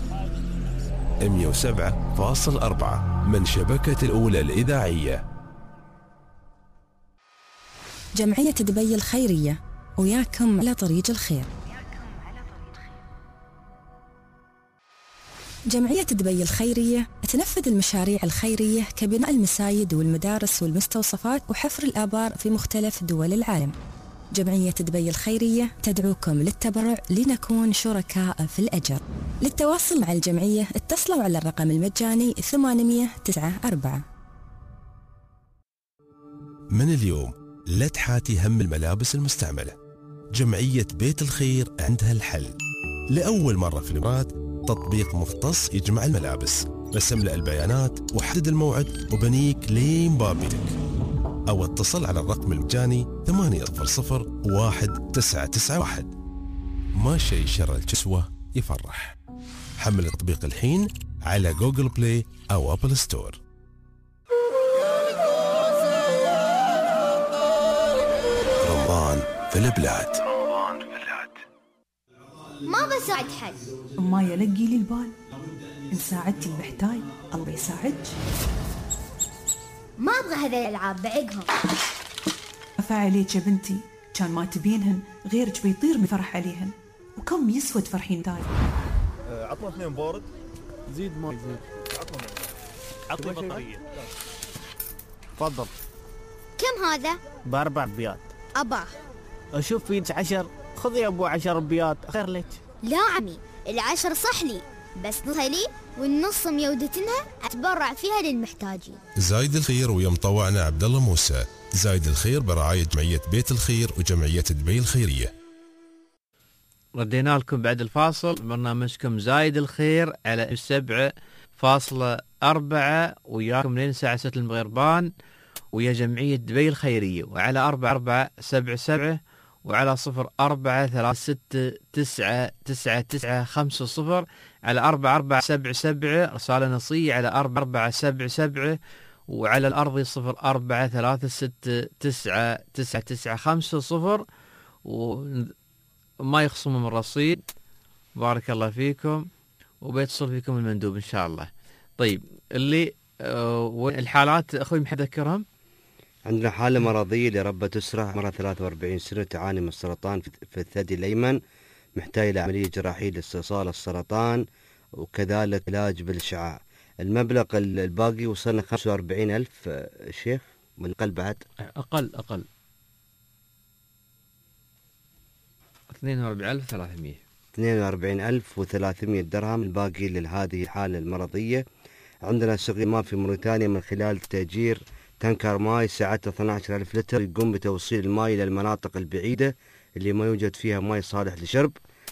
مئة وسبعة فاصل أربعة من شبكة الأولى الإذاعية. جمعية دبي الخيرية وياكم على طريق الخير. جمعية دبي الخيرية تنفذ المشاريع الخيرية كبناء المساجد والمدارس والمستوصفات وحفر الآبار في مختلف دول العالم. جمعية دبي الخيرية تدعوكم للتبرع لنكون شركاء في الأجر. للتواصل مع الجمعية اتصلوا على الرقم المجاني ثمانمئة وتسعة أربعة. من اليوم لا تحاتي هم الملابس المستعملة. جمعية بيت الخير عندها الحل. لأول مرة في الإمارات تطبيق مختص يجمع الملابس. بس املأ البيانات وحدد الموعد وبنيك لين باب بيتك. أو اتصل على الرقم المجاني ثمانية صفر صفر واحد تسعة تسعة واحد. ما شيء شر الكسوة يفرح. حمل التطبيق الحين على جوجل بلاي أو أبل ستور. رمضان في البلاد. ما بساعد حد. ما يلقي لي البال. إن ساعدتي المحتاج الله يساعدك. ما أبغى هذه الألعاب بعقهم. أفا عليك يا بنتي، كان ما تبينهن غيرك بيطير من فرح عليهن. وكم يسود فرحين تاي. أه عطنا اثنين بارد. زيد ماي زيد. عطنا ماي. عطني بطارية. تفضل. كم هذا؟ بأربع أبيات. أباه. أشوف فيك عشر، خذ يا أبو عشر أبيات خير لك. لا عمي، العشر صح لي بس نصها لي والنص ميودتنها أتبرع فيها للمحتاجين. زايد الخير ويا مطوعنا عبد الله موسى. زايد الخير برعاية جمعية بيت الخير وجمعية دبي الخيرية. ردينا لكم بعد الفاصل برنامجكم زايد الخير على سبعة فاصلة أربعة وياكم لين الساعة ستة المغربان ويا جمعية دبي الخيرية، وعلى أربعة أربعة سبعة سبعة وعلى صفر أربعة ثلاثة ستة تسعة تسعة تسعة خمسة صفر على أربعة أربعة سبعة سبعة رسالة نصية على أربعة أربعة سبعة سبعة وعلى الأرضي صفر أربعة ثلاثة ستة تسعة تسعة تسعة خمسة صفر وما يخصموا من الرصيد. بارك الله فيكم وبيتصل فيكم المندوب إن شاء الله. طيب اللي أه الحالات أخوي محد أذكرهم. عندنا حالة مرضية لربة أسرة عمرها ثلاثة وأربعين سنة تعاني من السرطان في الثدي الأيمن، محتاجة لعملية جراحية لاستئصال السرطان وكذلك علاج بالإشعاع. المبلغ الباقي وصلنا خمسة وأربعين ألف شيخ والأقل بعد أقل أقل اثنين وأربعين ألف وثلاثمئة اثنين وأربعين ألف وثلاثمئة درهم الباقي لهذه الحالة المرضية. عندنا سقي ماء في موريتانيا من خلال تأجير تنكر ماء سعته اثني عشر ألف لتر يقوم بتوصيل الماء إلى المناطق البعيدة اللي ما يوجد فيها ماء صالح للشرب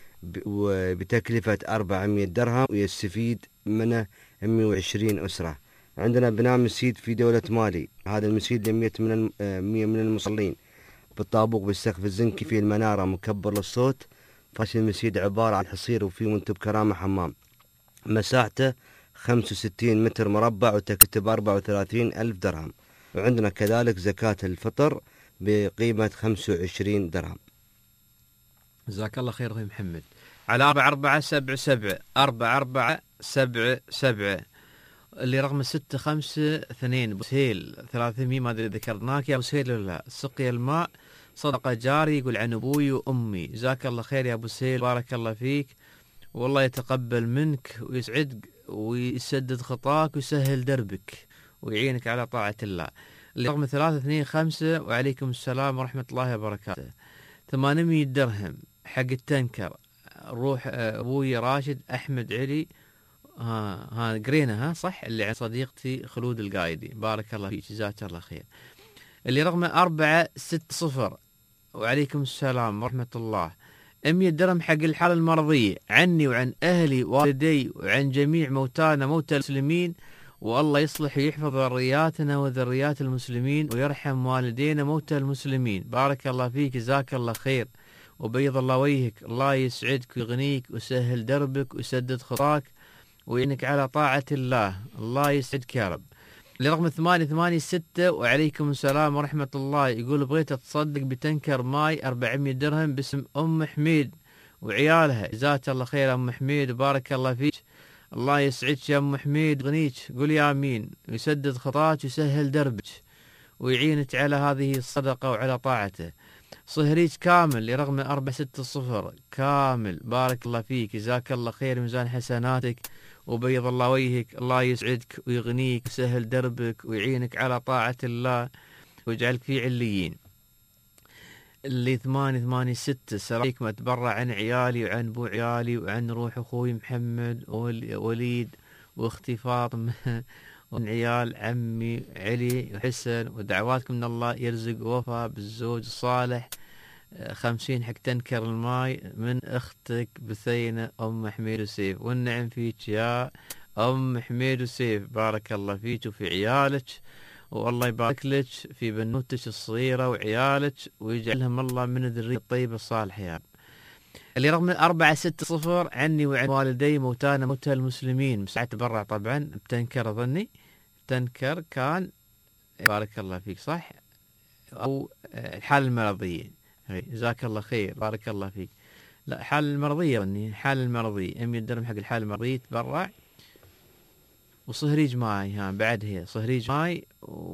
وبتكلفة أربعمئة درهم ويستفيد منه مئة وعشرين أسرة. عندنا بناء مسجد في دولة مالي، هذا المسجد لمئة من مئة من المصلين بالطابوق بالسقف الزنكي في المنارة مكبر للصوت. فاش المسجد عبارة عن حصير وفيه منتب كرامة حمام، مساحته خمسة وستين متر مربع وتكلفة أربعة وثلاثين ألف درهم. وعندنا كذلك زكاة الفطر بقيمة خمسة وعشرين درهم. جزاك الله خير أخوي محمد. على أربعة أربعة سبعة سبعة أربعة أربعة سبعة سبعة اللي رقم ستة خمسة اثنين بوسهيل ثلاثمئة ما أدري ذكرناك يا بوسهيل ولا لا. سقي الماء صدقة جاري يقول عن أبوي وأمي. جزاك الله خير يا بوسهيل بارك الله فيك والله يتقبل منك ويسعدك ويسدد خطاك ويسهل دربك ويعينك على طاعة الله. اللي رقم ثلاثة اثنين خمسة وعليكم السلام ورحمة الله وبركاته. ثمانمئة درهم حق التنكر روح أبوي راشد أحمد علي. ها ها قرينا ها صح اللي عند صديقتي خلود القايدي بارك الله فيك جزاك الله خير. اللي رقم أربعة ستة صفر وعليكم السلام ورحمة الله. مئة درهم حق الحالة المرضية عني وعن أهلي والدي وعن جميع موتانا موتى المسلمين والله يصلح ويحفظ ذرياتنا وذريات المسلمين ويرحم والدينا موتى المسلمين. بارك الله فيك جزاك الله خير وبيض الله وجهك. الله يسعدك ويغنيك ويسهل دربك ويسدد خطاك وينك على طاعة الله. الله يسعدك يا رب. لرقم ثمانية ثمانية ستة وعليكم السلام ورحمة الله يقول بغيت أتصدق بتنكر ماي أربعمئة درهم باسم أم حميد وعيالها. جزاك الله خير أم حميد وبارك الله فيك. الله يسعدك يا أم حميد غنيك قول يا آمين ويسدد خطاك ويسهل دربك ويعينك على هذه الصدقة وعلى طاعته. صهريج كامل لرقم أربعة ستة صفر كامل بارك الله فيك جزاك الله خير ميزان حسناتك وبيض الله وجهك. الله يسعدك ويغنيك ويسهل دربك ويعينك على طاعة الله ويجعلك في عليين. اللي ثمانية ثمانية ستة السلام عليكم، أتبرع عن عيالي وعن أبو عيالي وعن روح أخوي محمد ووليد وأختي فاطمة وعن عيال عمي علي وحسن، ودعواتكم من الله يرزق وفاء بالزوج الصالح. خمسين حق تنكر الماي من أختك بثينة أم حميد وسيف. والنعم فيك يا أم حميد وسيف، بارك الله فيك وفي عيالك، والله يبارك لك في بنوتك الصغيرة وعيالك، ويجعلهم الله من الذرية الطيبة الصالحة يا رب. اللي رقم أربعة ستة صفر عني وعن والدي موتانا موتى المسلمين، مساعد تبرع طبعا بتنكر، أظني تنكر كان، بارك الله فيك صح، أو الحالة المرضية، جزاك الله خير بارك الله فيك. لا حالة المرضية، أظني حالة المرضية، أمي الدرهم حق الحالة المرضية تبرع. وصهريج ماي، ها بعد هي صهريج ماي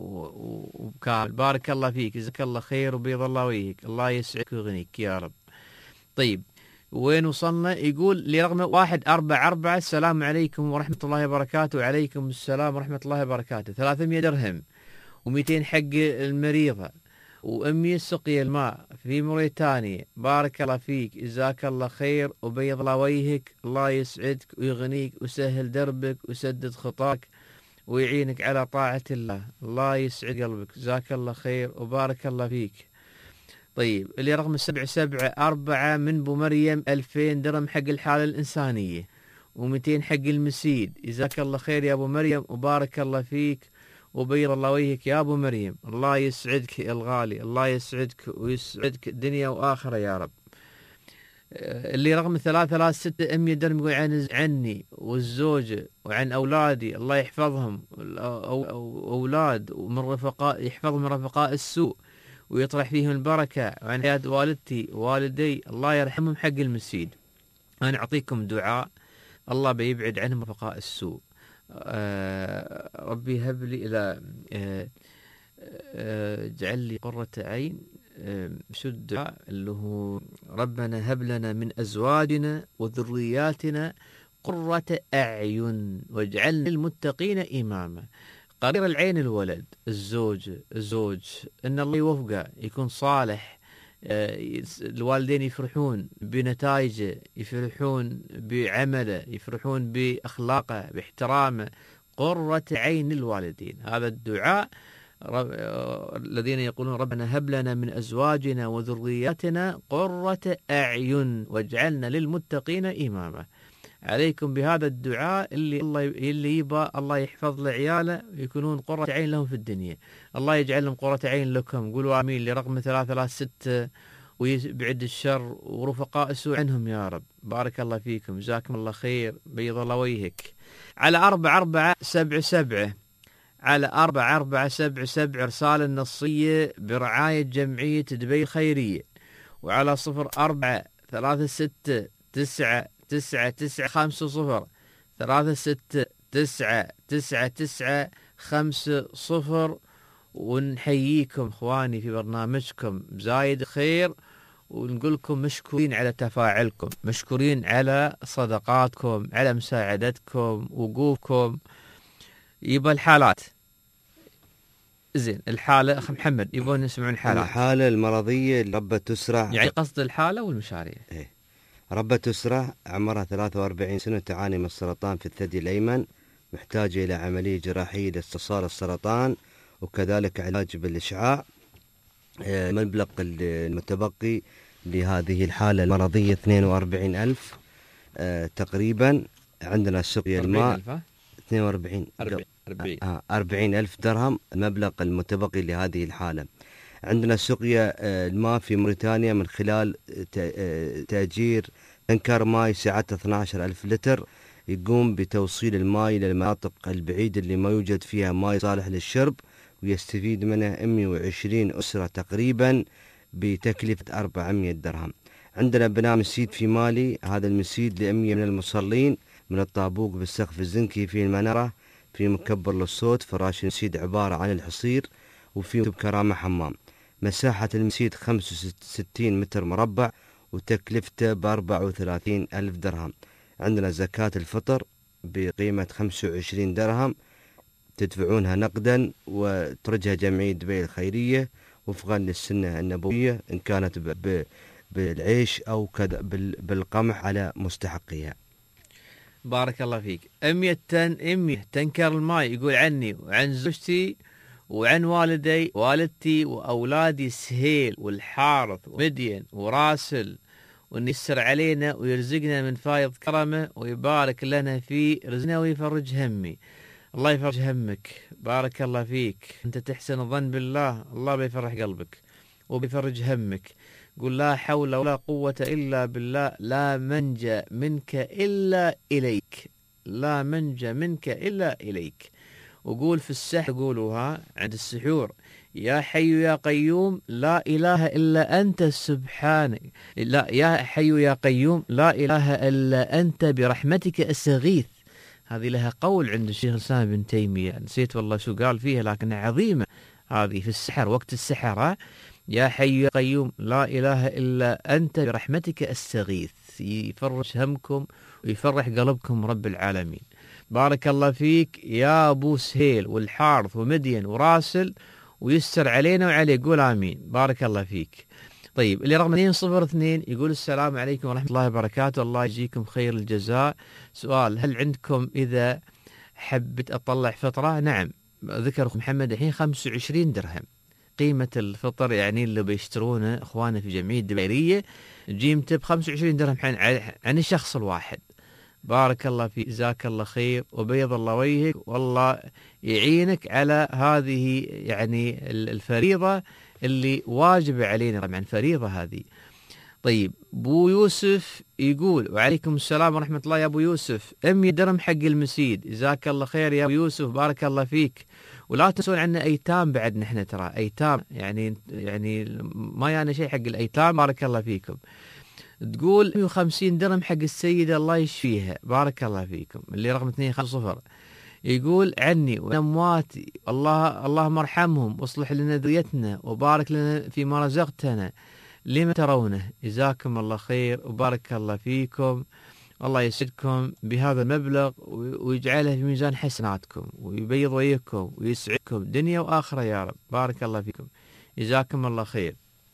وكامل، بارك الله فيك جزاك الله خير وبيض الله وجهك، الله يسعدك ويغنيك يا رب. طيب وين وصلنا؟ يقول لرقم واحد أربعة أربعة السلام عليكم ورحمة الله وبركاته. وعليكم السلام ورحمة الله وبركاته. ثلاثمية درهم ومئتين حق المريضة وأمي سقي الماء في موريتانيا، بارك الله فيك جزاك الله خير وبيض الله وجهك، الله يسعدك ويغنيك ويسهل دربك ويسدد خطاك ويعينك على طاعة الله، الله يسعد قلبك جزاك الله خير وبارك الله فيك. طيب اللي رقم سبعة سبعة أربعة من بو مريم ألفين درهم حق الحالة الإنسانية ومئتين حق المسيد، جزاك الله خير يا أبو مريم وبارك الله فيك وبيض الله وجهك يا أبو مريم، الله يسعدك يا الغالي، الله يسعدك ويسعدك دنيا وآخرة يا رب. اللي رقم ثلاثة ثلاثة ستة أمي درهم يقول عن عني والزوجة وعن أولادي، الله يحفظهم أولاد ومن رفقاء، يحفظهم من رفقاء السوء ويطرح فيهم البركة، وعن حياة والدتي والدي الله يرحمهم حق المسيد. أنا أعطيكم دعاء الله بيبعد عنهم رفقاء السوء. آه ربي هب لي إلى آه آه اجعل لي قرة عين. آه شو الدعاء اللي هو ربنا هب لنا من أزواجنا وذرياتنا قرة أعين واجعلنا للمتقين إماما. قرير العين الولد، الزوج الزوج إن الله يوفقه يكون صالح، آه الوالدين يفرحون بنتائجه، يفرحون بعمله، يفرحون بأخلاقه باحترامه، قرة عين الوالدين. هذا الدعاء رب... الذين يقولون ربنا هب لنا من أزواجنا وذرياتنا قرة أعين واجعلنا للمتقين إماما. عليكم بهذا الدعاء اللي الله اللي يبى الله يحفظ لعياله ويكونون قرة عين لهم في الدنيا، الله يجعلهم قرة عين لكم. قولوا آمين. لرقم ثلاثة ثلاثة ستة ويبعد الشر ورفقاء السوء عنهم يا رب، بارك الله فيكم جزاكم الله خير بيض الله وجهك. على أربعة أربعة سبعة سبعة على أربعة أربعة سبعة سبعة رسالة نصية برعاية جمعية دبي الخيرية، وعلى صفر أربعة ثلاثة ستة تسعة تسعة تسعة خمسة صفر ثلاثة ستة تسعة تسعة تسعة خمسة صفر. ونحييكم اخواني في برنامجكم بزايد خير، ونقول لكم مشكورين على تفاعلكم، مشكورين على صدقاتكم، على مساعدتكم وقوفكم. يبقى الحالات زين، الحالة أخ محمد يبون نسمعون الحالات. الحالة المرضية ربة تسرع، يعني قصد الحالة والمشاريع. إيه. ربة تسرع عمرها ثلاثة وأربعين سنة، تعاني من السرطان في الثدي الأيمن، محتاجة إلى عملية جراحية لاستئصال السرطان وكذلك علاج بالإشعاع. المبلغ المتبقي لهذه الحالة المرضية اثنين وأربعين ألف تقريبا. عندنا سقيا الماء اثنين وأربعين أربعين ألف درهم المبلغ المتبقي لهذه الحالة. عندنا سقيا الماء في موريتانيا من خلال تأجير تنكر ماء سعته اثني عشر ألف لتر، يقوم بتوصيل الماء إلى المناطق البعيدة اللي ما يوجد فيها ماء صالح للشرب، ويستفيد منه مئة وعشرين أسرة تقريبا بتكلفة أربعمئة درهم. عندنا بناء مسيد في مالي، هذا المسيد لأمية من المصلين من الطابوق بالسقف الزنكي في المنارة، في مكبر للصوت. فراش المسيد عبارة عن الحصير وفيه كرامة حمام. مساحة المسيد خمسة وستين متر مربع وتكلفته بأربعة وثلاثين ألف درهم. عندنا زكاة الفطر بقيمة خمسة وعشرين درهم تدفعونها نقدا وترجها جمعية دبي الخيرية، وفقا للسنة النبوية إن كانت بالعيش أو كذا بالقمح على مستحقها. بارك الله فيك. أمية تن أمية تنكر الماء يقول عني وعن زوجتي وعن والدي والدتي وأولادي سهيل والحارث ومدين وراسل، وأن يسر علينا ويرزقنا من فايض كرمه ويبارك لنا في رزقنا ويفرج همي. الله يفرج همك، بارك الله فيك. أنت تحسن الظن بالله، الله بيفرح قلبك وبيفرج همك. قل لا حول ولا قوة إلا بالله، لا منجى منك إلا إليك، لا منجى منك إلا إليك. وقول في السحر، قولوها عند السحور: يا حي يا قيوم لا إله إلا أنت سبحانك، لا يا حي يا قيوم لا إله إلا أنت برحمتك أستغيث. هذه لها قول عند الشيخ الإسلام ابن تيمية، نسيت والله شو قال فيها لكنها عظيمة. هذه في السحر، وقت السحر: يا حي يا قيوم لا إله إلا أنت برحمتك أستغيث. يفرج همكم ويفرح قلبكم رب العالمين. بارك الله فيك يا أبو سهيل والحارث ومدين وراسل، ويسر علينا وعليه. قول آمين. بارك الله فيك. طيب، اللي رقم اثنين صفر اثنين يقول: السلام عليكم ورحمة الله وبركاته، الله يجزيكم خير الجزاء. سؤال: هل عندكم إذا حبت أطلع فطرة؟ نعم، ذكر محمد الحين خمسة وعشرين درهم قيمة الفطر، يعني اللي بيشترونه إخواننا في جمعية الدبيرية، قيمته ب خمسة وعشرين درهم عن الشخص الواحد. بارك الله فيك، جزاك الله خير وبيض الله وجهك، والله يعينك على هذه يعني الفريضة اللي واجب علينا، طبعا فريضة هذه. طيب، بو يوسف يقول: وعليكم السلام ورحمة الله يا أبو يوسف، أمي درهم حق المسيد. جزاك الله خير يا أبو يوسف، بارك الله فيك. ولا تنسون عنا أيتام بعد، نحن ترى أيتام، يعني يعني ما يعني شيء حق الأيتام. بارك الله فيكم. تقول مئة وخمسين درهم حق السيدة الله يشفيها. بارك الله فيكم. اللي رقم اثنين خمسة صفر يقول: عني وأمواتي الله اللهم ارحمهم واصلح لنا ذريتنا وبارك لنا فيما رزقتنا لما ترونه. جزاكم الله خير وبارك الله فيكم، الله يسعدكم بهذا المبلغ ويجعله في ميزان حسناتكم ويبيض وجهكم ويسعدكم دنيا وآخرة يا رب. بارك الله فيكم، جزاكم الله خير.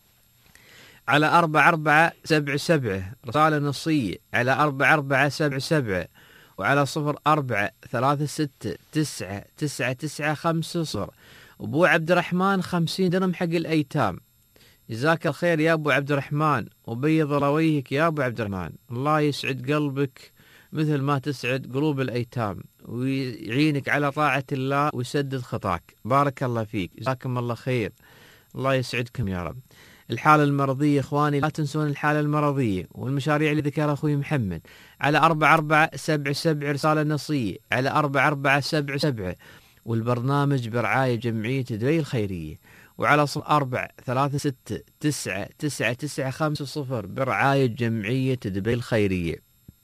على أربعة أربعة سبعة سبعة رسالة نصية، على أربعة أربعة سبعة سبعة، وعلى صفر أربعة ثلاثة ستة تسعة تسعة تسعة خمسة صفر. أبو عبد الرحمن خمسين درهم حق الأيتام. جزاك الخير يا أبو عبد الرحمن وبيض رويهك يا أبو عبد الرحمن، الله يسعد قلبك مثل ما تسعد قلوب الأيتام ويعينك على طاعة الله ويسدد خطاك. بارك الله فيك، جزاكم الله خير، الله يسعدكم يا رب. الحالة المرضية إخواني لا تنسون الحالة المرضية والمشاريع اللي ذكرها أخوي محمد. على أربعة أربعة سبعة سبعة رسالة نصية، على أربعة أربعة سبعة سبعة، والبرنامج برعاية جمعية دبي الخيرية، وعلى صفر أربعة ثلاثة ستة تسعة تسعة تسعة خمسة صفر برعاية جمعية دبي الخيرية.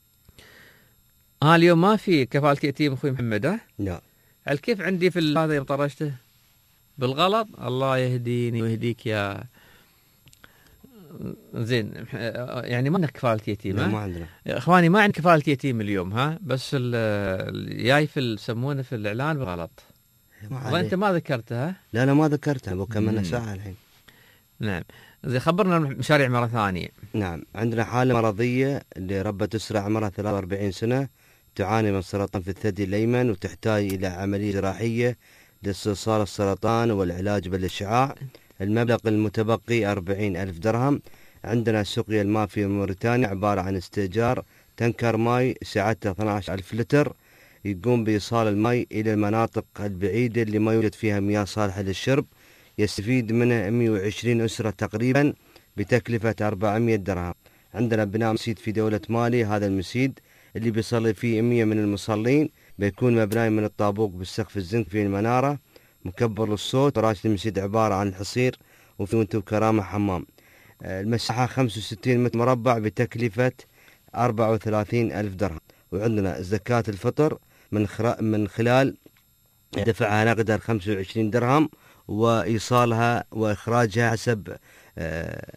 ها اليوم ما في كفالة يتيم أخوي محمد؟ ها؟ لا. هل كيف عندي في هذا يوم طرشته بالغلط؟ الله يهديني ويهديك يا زين. يعني ما عندك كفالة يتيم؟ لا ما عندنا اخواني، ما عندك كفالة يتيم اليوم، ها، بس جاي في يسمونه في الاعلان بالغلط. وانت ما ذكرتها؟ لا لا ما ذكرتها، وكملنا ساعة الحين. نعم، زين، خبرنا المشاريع مرة ثانية. نعم، عندنا حالة مرضية لربة أسرة عمرها ثلاثة وأربعين سنة، تعاني من سرطان في الثدي الأيمن وتحتاج إلى عملية جراحية لاستئصال السرطان والعلاج بالإشعاع. المبلغ المتبقي أربعين ألف درهم. عندنا سقيا الماء في موريتانيا عبارة عن استئجار تنكر ماء سعته اثني عشر ألف لتر، يقوم بإيصال الماء إلى المناطق البعيدة اللي ما يوجد فيها مياه صالحة للشرب. يستفيد منه مئة وعشرين أسرة تقريبا بتكلفة أربعمئة درهم. عندنا بناء مسجد في دولة مالي، هذا المسجد اللي بيصلي فيه مئة من المصلين، بيكون مبني من الطابوق بالسقف الزنك في المنارة، مكبر للصوت. فراش المسجد عبارة عن حصير وفي وانتو كرامة حمام. المساحة خمسة وستين متر مربع بتكلفة أربعة وثلاثين ألف درهم. وعندنا زكاة الفطر من من خلال دفعها نقدر خمسة وعشرين درهم، وإيصالها وإخراجها حسب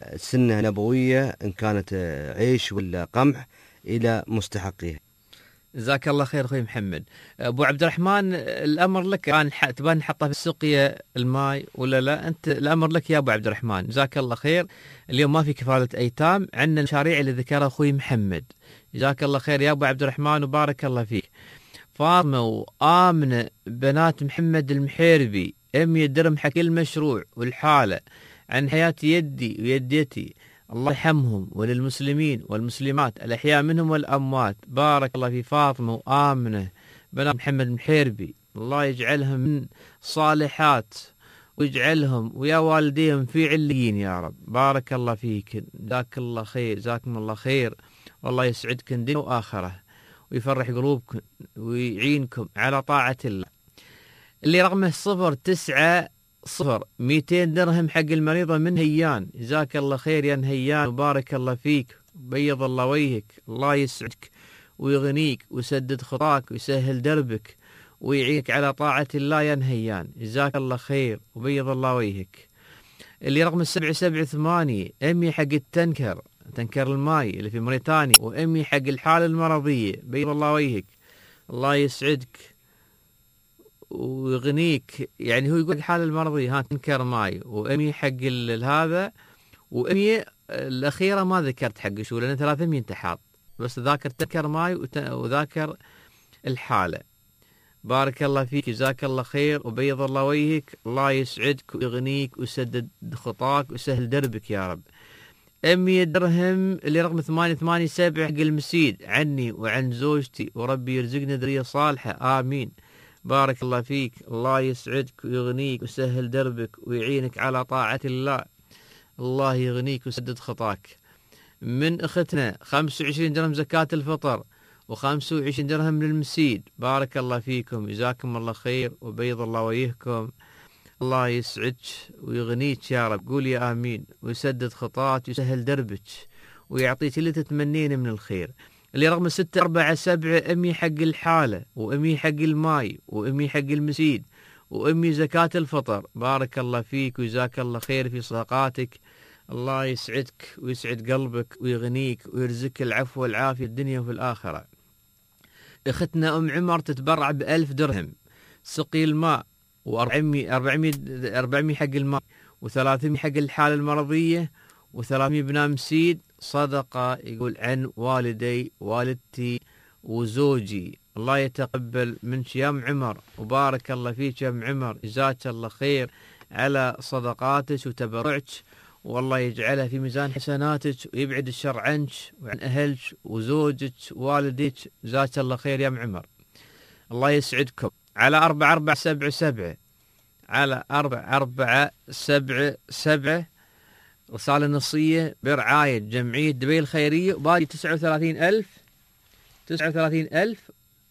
سنة نبوية إن كانت عيش ولا قمح إلى مستحقيها. جزاك الله خير اخوي محمد. ابو عبد الرحمن الامر لك، الان تبان نحطه في السقيه الماي ولا لا؟ انت الامر لك يا ابو عبد الرحمن. جزاك الله خير. اليوم ما في كفاله ايتام، عندنا المشاريع اللي ذكرها اخوي محمد. جزاك الله خير يا ابو عبد الرحمن وبارك الله فيك. فاطمه وامنه بنات محمد المحيربي مية درهم حق المشروع والحاله عن حياه يدي ويدتي، الله يرحمهم، وللمسلمين والمسلمات الأحياء منهم والأموات. بارك الله في فاطمة وآمنة بنات محمد المحيربي، الله يجعلهم من صالحات ويجعلهم ويا والديهم في عليين يا رب. بارك الله فيك. جزاك الله خير، جزاكم الله خير، والله يسعدكم دنيا وآخرة ويفرح قلوبكم ويعينكم على طاعة الله. اللي رقمه صفر تسعة صفر مئتين درهم حق المريضة من هيان. جزاك الله خير يا نهيان وبارك الله فيك، بيض الله وجهك، الله يسعدك ويغنيك ويسدد خطاك ويسهل دربك ويعينك على طاعة الله يا نهيان. جزاك الله خير وبيض الله وجهك. اللي رقم سبعة سبعة ثمانية أمي حق التنكر، تنكر الماي اللي في موريتانيا، وأمي حق الحالة المرضية، بيض الله وجهك، الله يسعدك ويغنيك. يعني هو يقول الحالة المرضية ها تنكر ماي، وأمي حق هذا، وأمي الأخيرة ما ذكرت حق شو لأن ثلاثمية انتحاط، بس ذاكر تنكر ماي وذاكر الحالة. بارك الله فيك، جزاك الله خير وبيض الله وجهك، الله يسعدك ويغنيك ويسدد خطاك ويسهل دربك يا رب. أمي درهم اللي رقم ثمانية ثمانية سبعة حق المسيد عني وعن زوجتي، وربي يرزقنا ذرية صالحة آمين. بارك الله فيك، الله يسعدك ويغنيك ويسهل دربك ويعينك على طاعة الله، الله يغنيك ويسدد خطاك. من أختنا خمسة وعشرين درهم زكاة الفطر وخمسة وعشرين درهم للمسيد. بارك الله فيكم، جزاكم الله خير وبيض الله وجهكم، الله يسعدك ويغنيك يا رب. قول يا آمين ويسدد خطاك ويسهل دربك ويعطيك اللي تتمنين من الخير. اللي رقم ستة أربعة سبعة أمي حق الحالة، وأمي حق الماي، وأمي حق المسيد، وأمي زكاة الفطر. بارك الله فيك وجزاك الله خير في صدقاتك، الله يسعدك ويسعد قلبك ويغنيك ويرزقك العفو والعافية الدنيا وفي الآخرة. أختنا أم عمر تتبرع بألف درهم سقي الماء، وأربعمية أربعمية أربعمية حق الماء، وثلاثمية حق الحالة المرضية، وثلاثمية بناء مسيد صدقة يقول عن والدي والدتي وزوجي. الله يتقبل منك يا ام عمر وبارك الله فيك يا ام عمر، جزاك الله خير على صدقاتك وتبرعك، والله يجعلها في ميزان حسناتك ويبعد الشر عنك وعن أهلك وزوجك ووالديك. جزاك الله خير يا ام عمر، الله يسعدكم. على أربعة أربعة سبعة سبعة على أربعة أربعة سبعة سبعة رسالة نصية برعاية جمعية دبي الخيرية، وباقي تسعة وثلاثين ألف تسعة وثلاثين ألف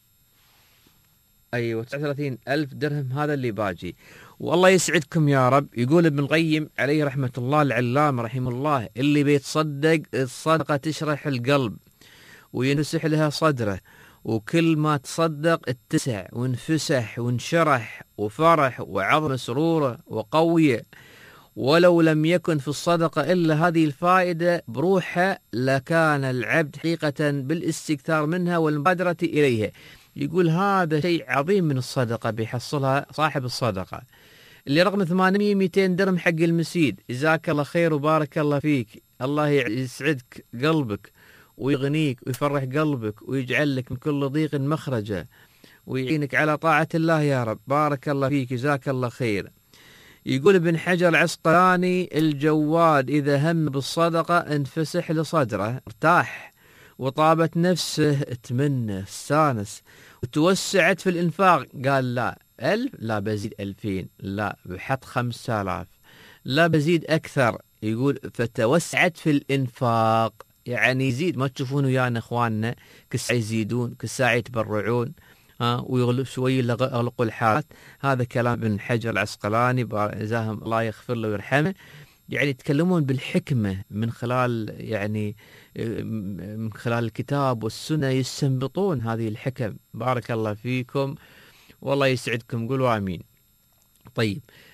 أيوة تسعة وثلاثين ألف درهم، هذا اللي باجي. والله يسعدكم يا رب. يقول ابن القيم عليه رحمة الله العلام رحمه الله، اللي بيتصدق الصدقة تشرح القلب وينفسح لها صدره، وكل ما تصدق اتسع وانفسح وانشرح وفرح وعظم سروره وقوية، ولو لم يكن في الصدقة إلا هذه الفائدة بروحها لكان العبد حقيقة بالاستكثار منها والمبادرة إليها. يقول هذا شيء عظيم من الصدقة بيحصلها صاحب الصدقة. اللي رقم ثمانمية مئتين درهم حق المسيد، جزاك الله خير وبارك الله فيك، الله يسعدك قلبك ويغنيك ويفرح قلبك ويجعل لك من كل ضيق مخرجا ويعينك على طاعة الله يا رب. بارك الله فيك، جزاك الله خير. يقول ابن حجر العسقلاني الجواد إذا هم بالصدقة انفسح لصدره، ارتاح وطابت نفسه، اتمنى استانس وتوسعت في الإنفاق. قال لا ألف، لا بزيد ألفين، لا بحط خمسة آلاف، لا بزيد أكثر. يقول فتوسعت في الإنفاق، يعني يزيد. ما تشوفون ويانا إخواننا كل ساعة يزيدون، كل ساعة يتبرعون ها ويغلب شوي يغلقوا الحالات. هذا كلام ابن حجر العسقلاني جزاهم الله يغفر له ويرحمه. يعني يتكلمون بالحكمة من خلال يعني من خلال الكتاب والسنة، يستنبطون هذه الحكم. بارك الله فيكم والله يسعدكم، قولوا آمين. طيب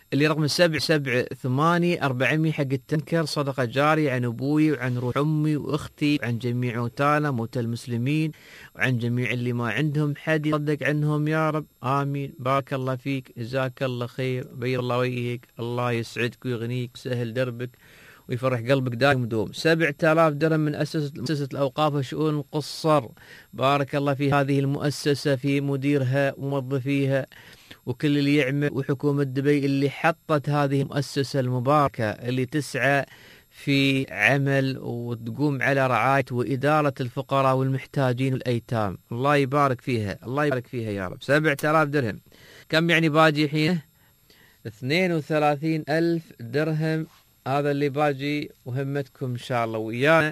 اللي رقم سبع سبع ثمانية أربعمية حق التنكر، صدقة جارية عن أبوي وعن روح أمي وأختي وعن جميع موتانا موتى المسلمين وعن جميع اللي ما عندهم حد يصدق عنهم يا رب. آمين. بارك الله فيك، جزاك الله خير، بيض الله وجهك، الله يسعدك ويغنيك ويسهل دربك ويفرح قلبك دائم ودوم. سبعة آلاف درهم من أسسة مؤسسة الأوقاف وشؤون القصر، بارك الله في هذه المؤسسة، في مديرها وموظفيها وكل اللي يعمل، وحكومة دبي اللي حطت هذه المؤسسة المباركة اللي تسعى في عمل وتقوم على رعاية وإدارة الفقراء والمحتاجين والأيتام. الله يبارك فيها، الله يبارك فيها يا رب. سبعة آلاف درهم كم يعني باجي حين؟ اثنين وثلاثين ألف درهم، هذا اللي باجي وهمتكم إن شاء الله ويانا.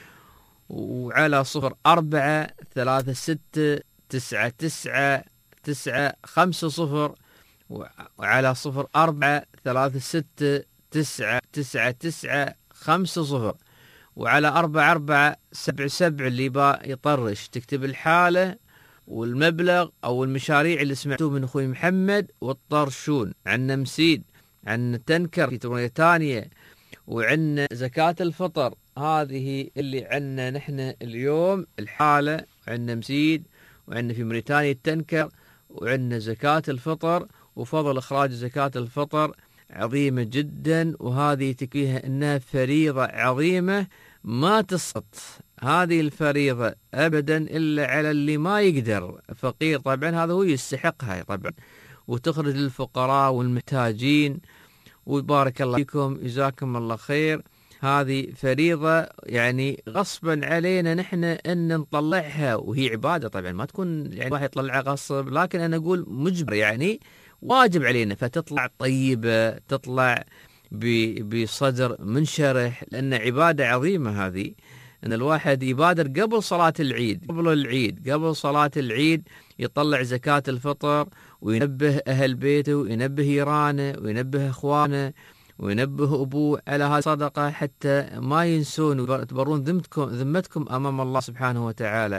وعلى صفر أربعة ثلاثة ستة تسعة تسعة تسعة خمسة صفر، وعلى صفر أربعة ثلاثة ستة تسعة تسعة تسعة خمسة صفر، وعلى أربعة أربعة سبع سبع اللي با يطرش تكتب الحالة والمبلغ أو المشاريع اللي سمعتوه من أخوي محمد والطرشون. عنا مسيد، عنا تنكر في موريتانيا، وعنا زكاة الفطر، هذه اللي عنا نحن اليوم الحالة، وعنا مسيد، وعنا في موريتانيا التنكر، وعندنا زكاة الفطر. وفضل إخراج زكاة الفطر عظيمة جدا، وهذه تكفيها أنها فريضة عظيمة ما تسقط هذه الفريضة أبدا إلا على اللي ما يقدر، فقير طبعا هذا هو يستحقها طبعا، وتخرج للفقراء والمحتاجين. وبارك الله فيكم، جزاكم الله خير. هذه فريضة يعني غصبا علينا نحن أن نطلعها، وهي عبادة طبعا ما تكون يعني واحد يطلعها غصب، لكن أنا أقول مجبر يعني واجب علينا، فتطلع طيبة، تطلع بصدر منشرح، لأن عبادة عظيمة هذه. أن الواحد يبادر قبل صلاة العيد، قبل العيد قبل صلاة العيد يطلع زكاة الفطر، وينبه أهل بيته، وينبه جيرانه، وينبه إخوانه، وينبه أبوه على هذه الصدقة حتى ما ينسون وتبرون ذمتكم ذمتكم أمام الله سبحانه وتعالى.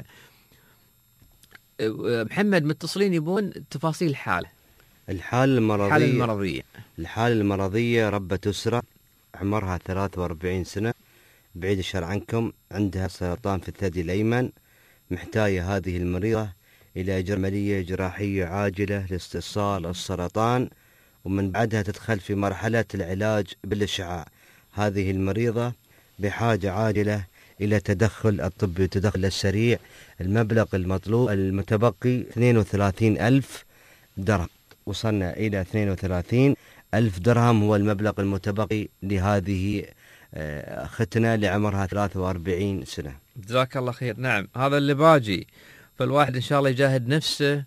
محمد متصلين يبون تفاصيل الحالة. الحالة المرضية الحالة المرضية الحالة المرضية ربة أسرة عمرها ثلاثة وأربعين سنة، بعيد الشر عنكم، عندها سرطان في الثدي الأيمن، محتاجة هذه المريضة إلى عملية جراحية عاجلة لاستئصال السرطان، ومن بعدها تدخل في مرحلة العلاج بالإشعاع. هذه المريضة بحاجة عاجلة إلى تدخل الطبي وتدخل السريع. المبلغ المطلوب المتبقي اثنين وثلاثين ألف درهم، وصلنا إلى اثنين وثلاثين ألف درهم هو المبلغ المتبقي لهذه ختنة لعمرها ثلاثة وأربعين سنة. جزاك الله خير. نعم هذا اللي باجي، فالواحد إن شاء الله يجاهد نفسه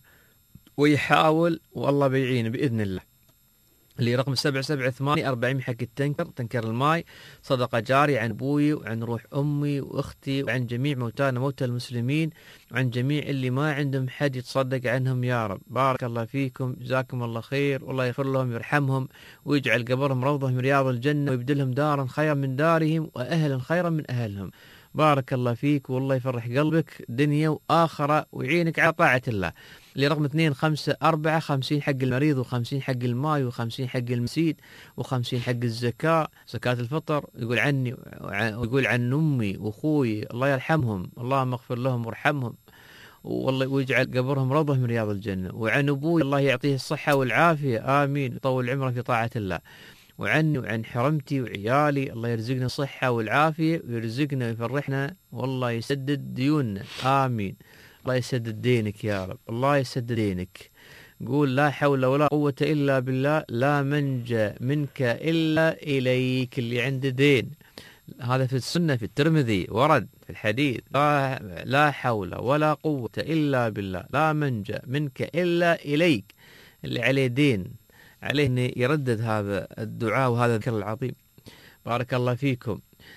ويحاول، والله بيعين بإذن الله. اللي رقم سبعة سبعة ثمانية أربعين حق التنكر، تنكر الماي، صدقة جارية عن أبوي وعن روح أمي وأختي وعن جميع موتانا موتى المسلمين وعن جميع اللي ما عندهم حد يتصدق عنهم يا رب. بارك الله فيكم، جزاكم الله خير، والله يغفر لهم ويرحمهم ويجعل قبرهم روضة من رياض الجنة، ويبدلهم دارا خيرا من دارهم وأهلا خيرا من أهلهم. بارك الله فيك، والله يفرح قلبك دنيا وآخرة ويعينك على طاعة الله. اللي رقم اثنين خمسة أربعة خمسين حق المريض، وخمسين حق الماي، وخمسين حق المسيد، وخمسين حق الزكاة، زكاة الفطر. يقول عني ويقول عن أمي وأخوي الله يرحمهم، اللهم اغفر لهم وارحمهم، والله ويجعل قبرهم روضة من رياض الجنة. وعن أبوي الله يعطيه الصحة والعافية، آمين، يطول عمره في طاعة الله. وعني وعن حرمتي وعيالي الله يرزقنا الصحة والعافية، ويرزقنا ويفرحنا، والله يسدد ديوننا، آمين. الله يسدد دينك يا رب، الله يسدد دينك. قول لا حول ولا قوة إلا بالله، لا منجى منك إلا إليك. اللي عنده دين، هذا في السنة في الترمذي ورد في الحديث، لا, لا حول ولا قوة إلا بالله، لا منجى منك إلا إليك. اللي عليه دين عليه أن يردد هذا الدعاء وهذا الذكر العظيم. بارك الله فيكم،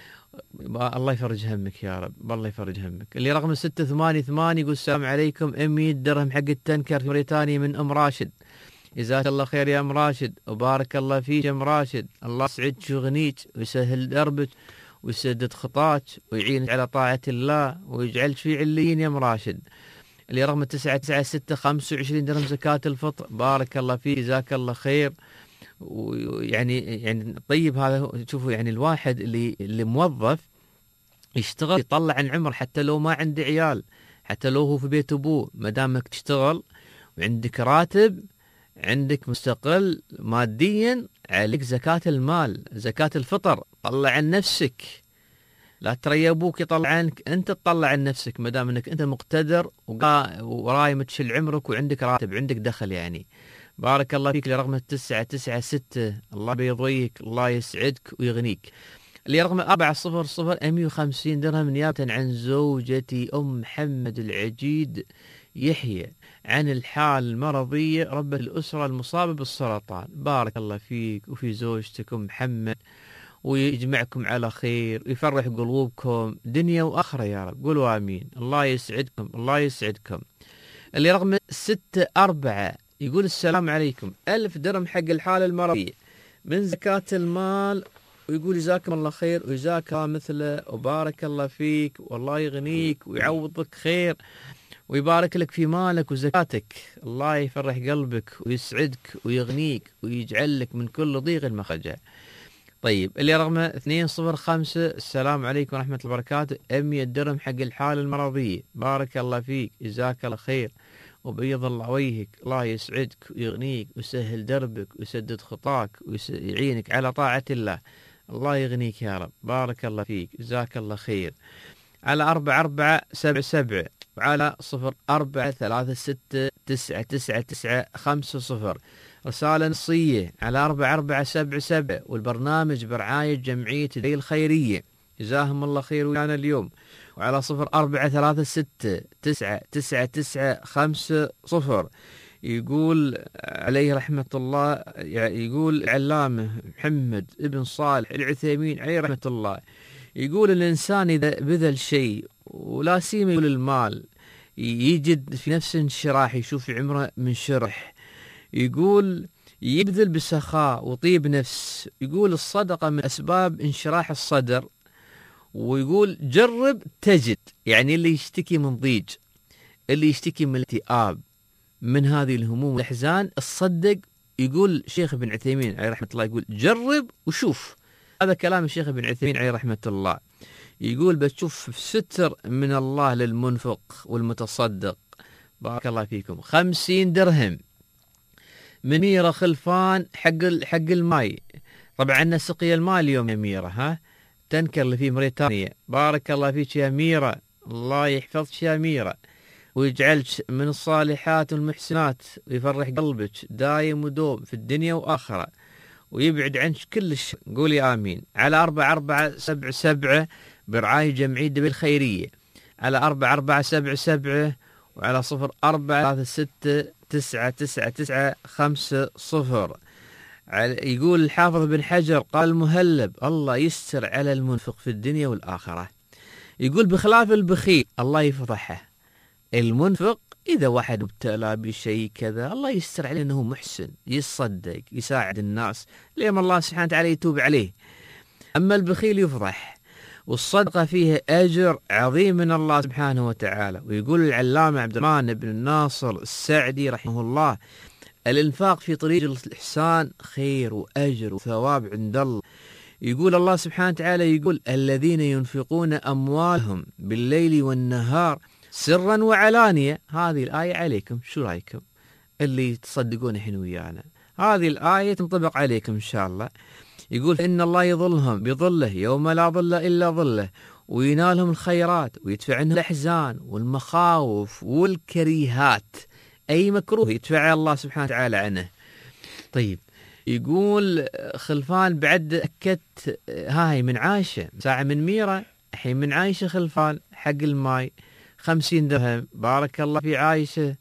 الله يفرج همك يا رب، الله يفرج همك. اللي رقم ستة ثمانية ثمانية يقول السلام عليكم، مئة درهم حق التنكر في موريتانيا من أم راشد. جزاك الله خير يا أم راشد، وبارك الله فيك يا أم راشد، الله يسعدك ويغنيك ويسهل دربك ويسدد خطاك ويعينك على طاعة الله ويجعلك في عليين يا أم راشد. اللي رقم تسعة تسعة ستة خمسة وعشرين درهم زكاة الفطر. بارك الله فيك، جزاك الله خير، ويعني يعني طيب هذا شوفوا يعني الواحد اللي اللي موظف يشتغل يطلع عن عمر حتى لو ما عنده عيال، حتى لو هو في بيت ابوه، ما دامك تشتغل وعندك راتب عندك مستقل ماديا، عليك زكاة المال، زكاة الفطر، طلع عن نفسك. لا ترى ابوك يطلع عنك، انت تطلع عن نفسك ما دام انك انت مقتدر ورايم تشل عمرك وعندك راتب، عندك دخل يعني. بارك الله فيك. لرقم التسعة تسعة ستة الله بيضويك، الله يسعدك ويغنيك. اللي رقم أربعة صفر صفر مئة وخمسين درهم نيابة عن زوجتي أم محمد العجيد يحيى عن الحال المرضية ربة الأسرة المصابة بالسرطان. بارك الله فيك وفي زوجتك أم محمد، ويجمعكم على خير ويفرح قلوبكم دنيا وآخرة يا رب. قولوا آمين. الله يسعدكم، الله يسعدكم. اللي رقم ستة أربعة يقول السلام عليكم، ألف درهم حق الحالة المرضية من زكاة المال، ويقول جزاكم الله خير وجزاك مثله وبارك الله فيك والله يغنيك ويعوضك خير ويبارك لك في مالك وزكاتك. الله يفرح قلبك ويسعدك ويغنيك ويجعل لك من كل ضيق المخرج. طيب اللي رقم اثنين صفر خمسة السلام عليكم ورحمة الله وبركاته، مئة درهم حق الحالة المرضية. بارك الله فيك جزاك الله خير وبيض الله وجهك، الله يسعدك ويغنيك ويسهل دربك ويسدد خطاك ويعينك على طاعة الله. الله يغنيك يا رب. بارك الله فيك جزاك الله خير. على أربعة أربعة سبعة سبعة وعلى صفر أربعة ثلاثة ستة تسعة تسعة تسعة خمسة صفر رسالة نصية على أربعة أربعة سبعة سبعة، والبرنامج برعاية جمعية دبي الخيرية جزاهم الله خير ويانا اليوم. وعلى صفر أربعة ثلاثة ستة تسعة تسعة تسعة خمسة صفر يقول عليه رحمة الله، يقول العلامة محمد ابن صالح العثيمين عليه رحمة الله، يقول الإنسان إذا بذل شيء ولا سيما يقول المال يجد في نفس انشراح، يشوف عمره منشرح، يقول يبذل بسخاء وطيب نفس، يقول الصدقة من أسباب انشراح الصدر، ويقول جرب تجد. يعني اللي يشتكي من ضيج، اللي يشتكي من الاكتئاب، من هذه الهموم والأحزان، الصدق يقول شيخ ابن عثيمين عليه رحمة الله، يقول جرب وشوف. هذا كلام الشيخ ابن عثيمين عليه رحمة الله، يقول بتشوف ستر من الله للمنفق والمتصدق. بارك الله فيكم. خمسين درهم من ميرة خلفان حق حق الماي، طبعا عندنا سقي الماء اليوم يا ميرة، ها تنكر اللي في موريتانيا. بارك الله فيك يا ميرة، الله يحفظك يا ميرة ويجعلك من الصالحات والمحسنات ويفرح قلبك دايم ودوم في الدنيا وآخرة ويبعد عنك كل الشر. قولي آمين. على أربعة أربعة سبعة سبعة برعاية جمعية دبي الخيرية، على أربعة أربعة سبعة سبعة وعلى صفر أربعة ثلاثة ستة تسعة تسعة تسعة خمسة صفر. يقول الحافظ بن حجر قال المهلب الله يستر على المنفق في الدنيا والآخرة. يقول بخلاف البخيل الله يفضحه، المنفق إذا واحد ابتلى بشيء كذا الله يستر عليه أنه محسن، يصدق، يساعد الناس لما الله سبحانه وتعالى يتوب عليه. أما البخيل يفضح، والصدقة فيها أجر عظيم من الله سبحانه وتعالى. ويقول العلامة عبد الرحمن بن الناصر السعدي رحمه الله الإنفاق في طريق الإحسان خير وأجر وثواب عند الله. يقول الله سبحانه وتعالى، يقول الذين ينفقون أموالهم بالليل والنهار سرا وعلانية. هذه الآية عليكم، شو رأيكم اللي تصدقون الحين ويانا؟ هذه الآية تنطبق عليكم إن شاء الله. يقول إن الله يظلهم بظله يوم لا ظل إلا ظله، وينالهم الخيرات ويدفع عنهم الأحزان والمخاوف والكريهات، أي مكروه يدفع الله سبحانه وتعالى عنه. طيب يقول خلفان بعد أكدت هاي من عايشة ساعة من ميرة، الحين من عايشة خلفان حق الماي خمسين درهم. بارك الله في عايشة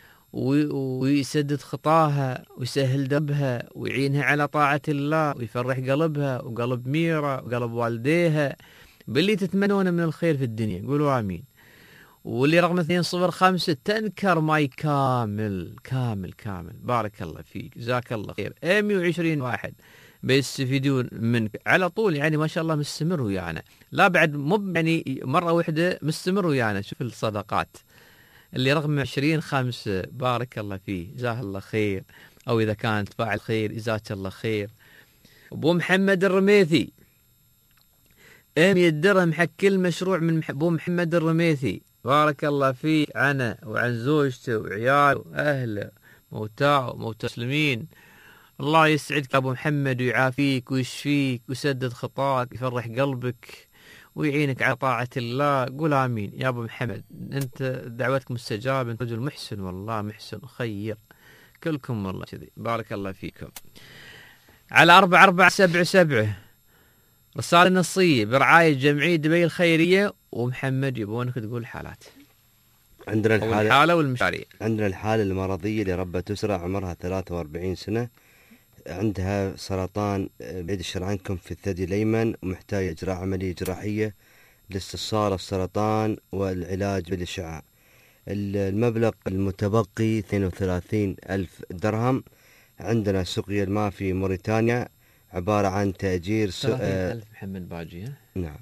ويسدد خطاها ويسهل دربها ويعينها على طاعة الله ويفرح قلبها وقلب ميرة وقلب والديها باللي تتمنونه من الخير في الدنيا. قولوا آمين. واللي رقم اثنين صفر خمسة تنكر ماي كامل كامل كامل. بارك الله فيك جزاك الله خير. مئة وعشرين واحد بيستفيدون منك على طول، يعني ما شاء الله مستمر ويانا، لا بعد مو يعني مرة واحدة، مستمر ويانا. شوف الصدقات اللي رقم عشرين خمسة بارك الله فيه جزاه الله خير. أو إذا كانت فاعل خير جزاك الله خير. أبو محمد الرميثي مية درهم حق كل مشروع من أبو محمد الرميثي، بارك الله فيه، عنه وعن زوجته وعياله وأهله موتاه وموتى المسلمين. الله يسعدك أبو محمد ويعافيك ويشفيك ويسدد خطاك ويفرح قلبك ويعينك على طاعة الله. قول آمين يا أبو محمد، أنت دعوتك مستجابة، أنت رجل محسن والله، محسن وخير كلكم والله كذي، بارك الله فيكم. على أربعة أربعة سبعة سبعة رسالة نصية برعاية جمعية دبي الخيرية، ومحمد يبونك تقول حالات. عندنا الحالة, الحالة والمشاريع. عندنا الحالة المرضية لربة أسرة عمرها ثلاثة وأربعين سنة، عندها سرطان بعيد الشر عنكم في الثدي الأيمن، ومحتاجة إجراء عملية جراحية لاستئصال السرطان والعلاج بالإشعاع. المبلغ المتبقي اثنين وثلاثين ألف درهم. عندنا سقيا الماء في موريتانيا عبارة عن تأجير ثلاثين ألف محمد باجي. نعم.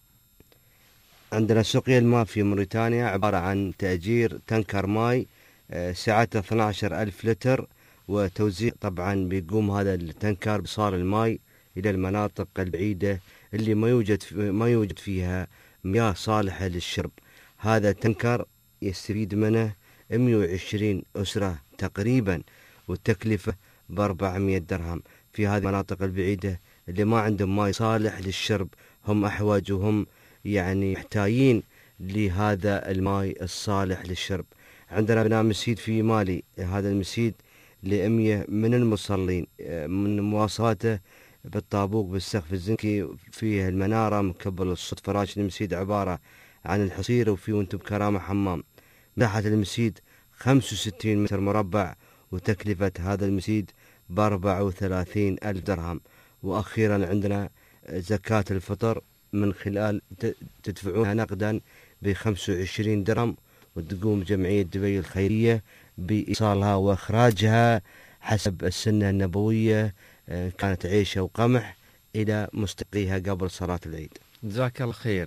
عندنا سقيا الماء في موريتانيا عبارة عن تأجير تنكر ماء سعته اثني عشر ألف لتر، وتوزيع طبعا بيقوم هذا التنكر بصار الماء إلى المناطق البعيدة اللي ما يوجد ما يوجد فيها مياه صالحة للشرب. هذا التنكر يستفيد منه مئة وعشرين أسرة تقريبا، والتكلفة بأربعمائة درهم في هذه المناطق البعيدة اللي ما عندهم ماء صالح للشرب، هم أحوج وهم يعني محتاجين لهذا الماء الصالح للشرب. عندنا بناء مسجد في مالي، هذا المسجد لأمية من المصلين، من مواصفاته بالطابوق بالسقف الزنكي، فيه المنارة مكبل الصوت، فراش المسجد عبارة عن الحصير، وفيه وانتم بكرامة حمام. مساحة المسجد خمسة وستين متر مربع، وتكلفة هذا المسجد بأربعة وثلاثين ألف درهم. وأخيرا عندنا زكاة الفطر من خلال تدفعونها نقدا بخمسة وعشرين درهم، وتقوم جمعية دبي الخيرية بإيصالها وإخراجها حسب السنة النبوية، كانت عيشة وقمح، إلى مستقيها قبل صلاة العيد. جزاك الله خير.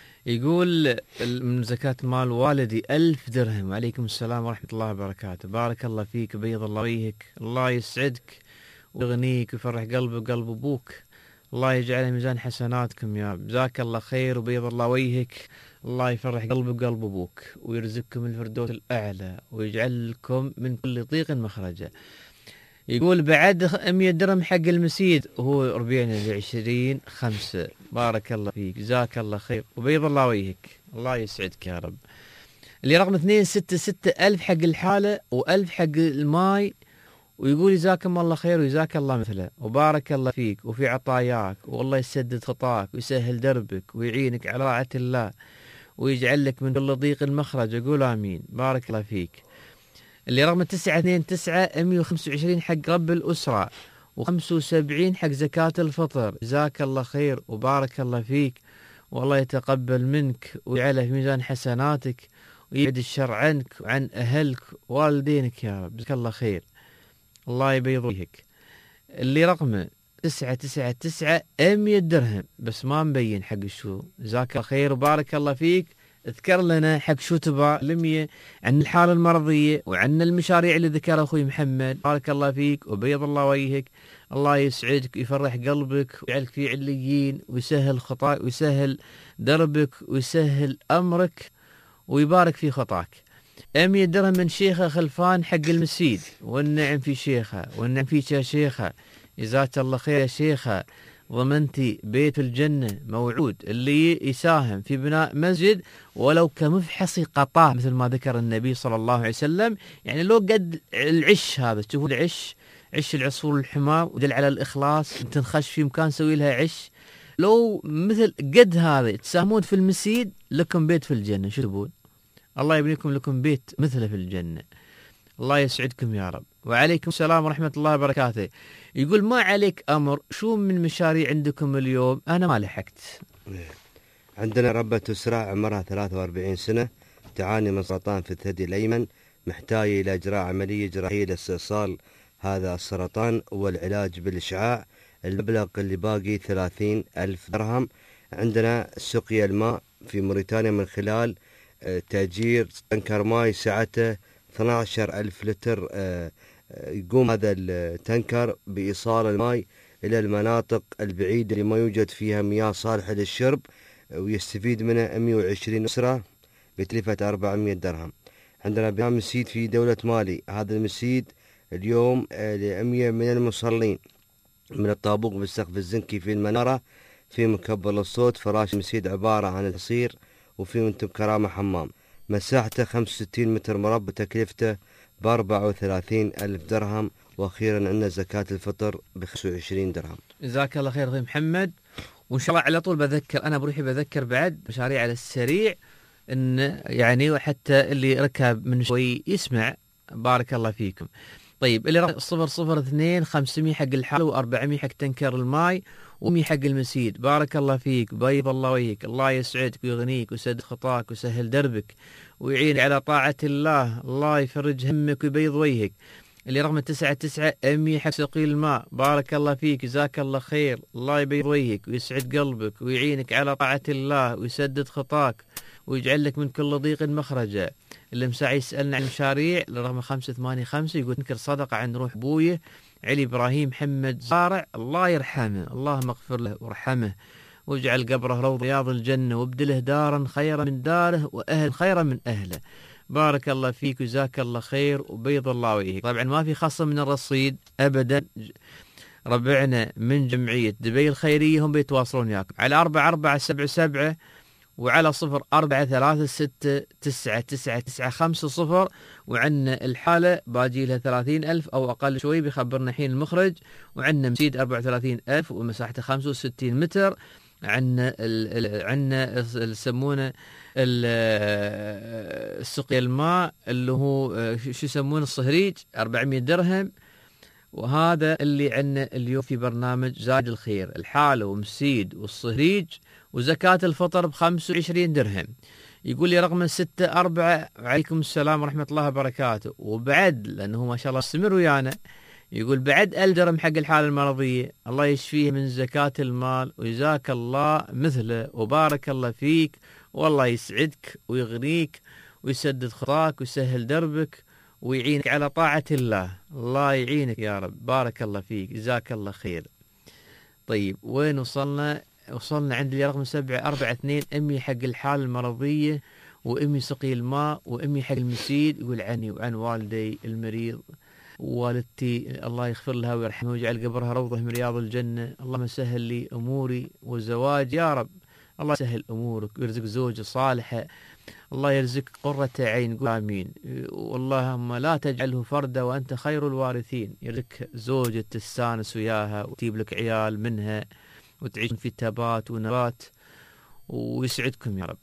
يقول من زكاة مال والدي ألف درهم. وعليكم السلام ورحمة الله وبركاته. بارك الله فيك، بيض الله وجهك، الله يسعدك ويغنيك ويفرح قلبي وقلب أبوك، الله يجعله ميزان حسناتكم يا رب. جزاك الله خير وبيض الله وجهك، الله يفرح قلبي وقلب أبوك ويرزقكم الفردوس الأعلى ويجعل لكم من كل ضيق مخرجا. يقول بعد مئة درهم حق المسيد، وهو ربيعنا بعشرين خمسة. بارك الله فيك، جزاك الله خير وبيض الله وجهك، الله يسعدك يا رب. اللي رقم اثنين ستة ستة ألف حق الحالة وألف حق الماي، ويقول جزاكم الله خير وجزاك الله مثله وبارك الله فيك وفي عطاياك، والله يسدد خطاك ويسهل دربك ويعينك على طاعة الله ويجعل لك من كل ضيق المخرج. يقول آمين، بارك الله فيك. اللي رقم تسعة اثنين تسعة مئة وخمسة وعشرين حق رب الأسرة، وخمسة وسبعين حق زكاة الفطر. جزاك الله خير وبارك الله فيك، والله يتقبل منك ويجعله في ميزان حسناتك ويبعد الشر عنك وعن أهلك والدينك يا رب. جزاك الله خير، الله يبيض وجهك. اللي رقمه تسعة تسعة تسعة مئة درهم، بس ما مبين حق شو. جزاك الله خير وبارك الله فيك. اذكر لنا حق شو تبغى المية، عن الحالة المرضية وعن المشاريع اللي ذكرها أخوي محمد. بارك الله فيك وبيض الله وجهك، الله يسعدك ويفرح قلبك ويجعلك في عليين ويسهل خطاك ويسهل دربك ويسهل أمرك ويبارك في خطاك. مئة درهم من شيخة خلفان حق المسيد، والنعم في شيخة والنعم فيك يا شيخة. جزاك الله خير يا شيخة، ضمنتي بيت الجنة موعود. اللي يساهم في بناء مسجد ولو كمفحص قطاع مثل ما ذكر النبي صلى الله عليه وسلم، يعني لو قد العش هذا، تشوفوا العش، عش العصفور الحمام ودل على الإخلاص، تنخش في مكان سوي لها عش، لو مثل قد هذا تساهمون في المسجد لكم بيت في الجنة. شو تبون؟ الله يبنيكم لكم بيت مثله في الجنة. الله يسعدكم يا رب. وعليكم السلام ورحمة الله وبركاته. يقول ما عليك أمر، شو من مشاريع عندكم اليوم؟ أنا ما لحقت. عندنا ربة أسرة عمرها ثلاثة وأربعين سنة، تعاني من سرطان في الثدي الأيمن، محتاجة إلى إجراء عملية جراحية لاستئصال هذا السرطان والعلاج بالإشعاع. المبلغ اللي باقي ثلاثين ألف درهم. عندنا سقيا الماء في موريتانيا من خلال تأجير تنكر ماء سعته اثني عشر ألف لتر يقوم هذا التنكر بإيصال الماء إلى المناطق البعيدة اللي ما يوجد فيها مياه صالحة للشرب، ويستفيد منها مئة وعشرين أسرة بتكلفة أربعمئة درهم. عندنا بناء مسجد في دولة مالي، هذا المسجد اليوم لمئة من المصلين، من الطابوق بالسقف الزنكي في المنارة، في مكبر الصوت. فراش المسجد عبارة عن التصير، وفي منتب كرامة حمام، مساحته خمسة وستين متر مربع، تكلفته بأربعة وثلاثين ألف درهم. وأخيرا عندنا زكاة الفطر بخمسة وعشرين درهم. جزاك الله خير أخي محمد. وإن شاء الله على طول بذكر، أنا بروحي بذكر بعد مشاريع على السريع، إن يعني وحتى اللي ركب من شوي يسمع. بارك الله فيكم. طيب اللي رقم صفر صفر اثنين خمسمية حق الحال وأربعمية حق تنكر الماي ومية حق المسيد. بارك الله فيك، بيض الله وجهك، الله يسعدك ويغنيك ويسد خطاك ويسهل دربك ويعين على طاعة الله، الله يفرج همك ويبيض وجهك. اللي رقم تسعة تسعة مية حق سقي الماء. بارك الله فيك، جزاك الله خير، الله يبيض وجهك ويسعد قلبك ويعينك على طاعة الله ويسدد خطاك ويجعل لك من كل ضيق مخرجا. اللي مساعي يسألنا عن المشاريع لرقم خمسة ثمانية خمسة، يقول تنكر صدقة عن روح بويه علي إبراهيم محمد زارع، الله يرحمه، اللهم اغفر له وارحمه واجعل قبره روض رياض الجنة وابدله دارا خيرا من داره وأهل خيرا من أهله. بارك الله فيك وجزاك الله خير وبيض الله وجهك. طبعا ما في خصم من الرصيد أبدا، ربعنا من جمعية دبي الخيرية هم بيتواصلون وياكم على أربعة أربعة سبعة سبعة وعلى صفر أربعة ثلاثة ستة تسعة تسعة تسعة خمسة صفر. وعنا الحالة باجي لها ثلاثين ألف أو أقل شوي، بيخبرنا حين المخرج. وعنا مسجد أربعة وثلاثين ألف ومساحته خمسة وستين متر. عنا ال عنا يسمونه السقي الماء اللي هو شو يسمونه الصهريج أربعمية درهم. وهذا اللي عنا اليوم في برنامج زاد الخير، الحالة ومسيد والصهريج وزكاة الفطر بخمسة وعشرين درهم. يقول لي رقم ستة أربعة، وعليكم السلام ورحمة الله وبركاته. وبعد لأنه ما شاء الله استمر ويانا، يقول بعد ألف درهم حق الحالة المرضية، الله يشفيه من زكاة المال وجزاك الله مثله وبارك الله فيك، والله يسعدك ويغنيك ويسدد خطاك ويسهل دربك ويعينك على طاعة الله، الله يعينك يا رب. بارك الله فيك، جزاك الله خير. طيب وين وصلنا؟ وصلنا عند اللي رقم سبعة أربعة اثنين، أمي حق الحالة المرضية وأمي سقي الماء وأمي حق المسيد. يقول عني وعن والدي المريض ووالدتي، الله يغفر لها ويرحمها ويجعل قبرها روضة من رياض الجنة. اللهم سهل لي أموري والزواج يا رب، الله يسهل أمورك ويرزق زوجة صالحة، الله يرزق قرة عين، قول آمين. واللهم لا تجعله فردا وأنت خير الوارثين، يرزق زوجة تستانس وياها وتجيب لك عيال منها وتعيشون في تبات ونبات ويسعدكم يا رب.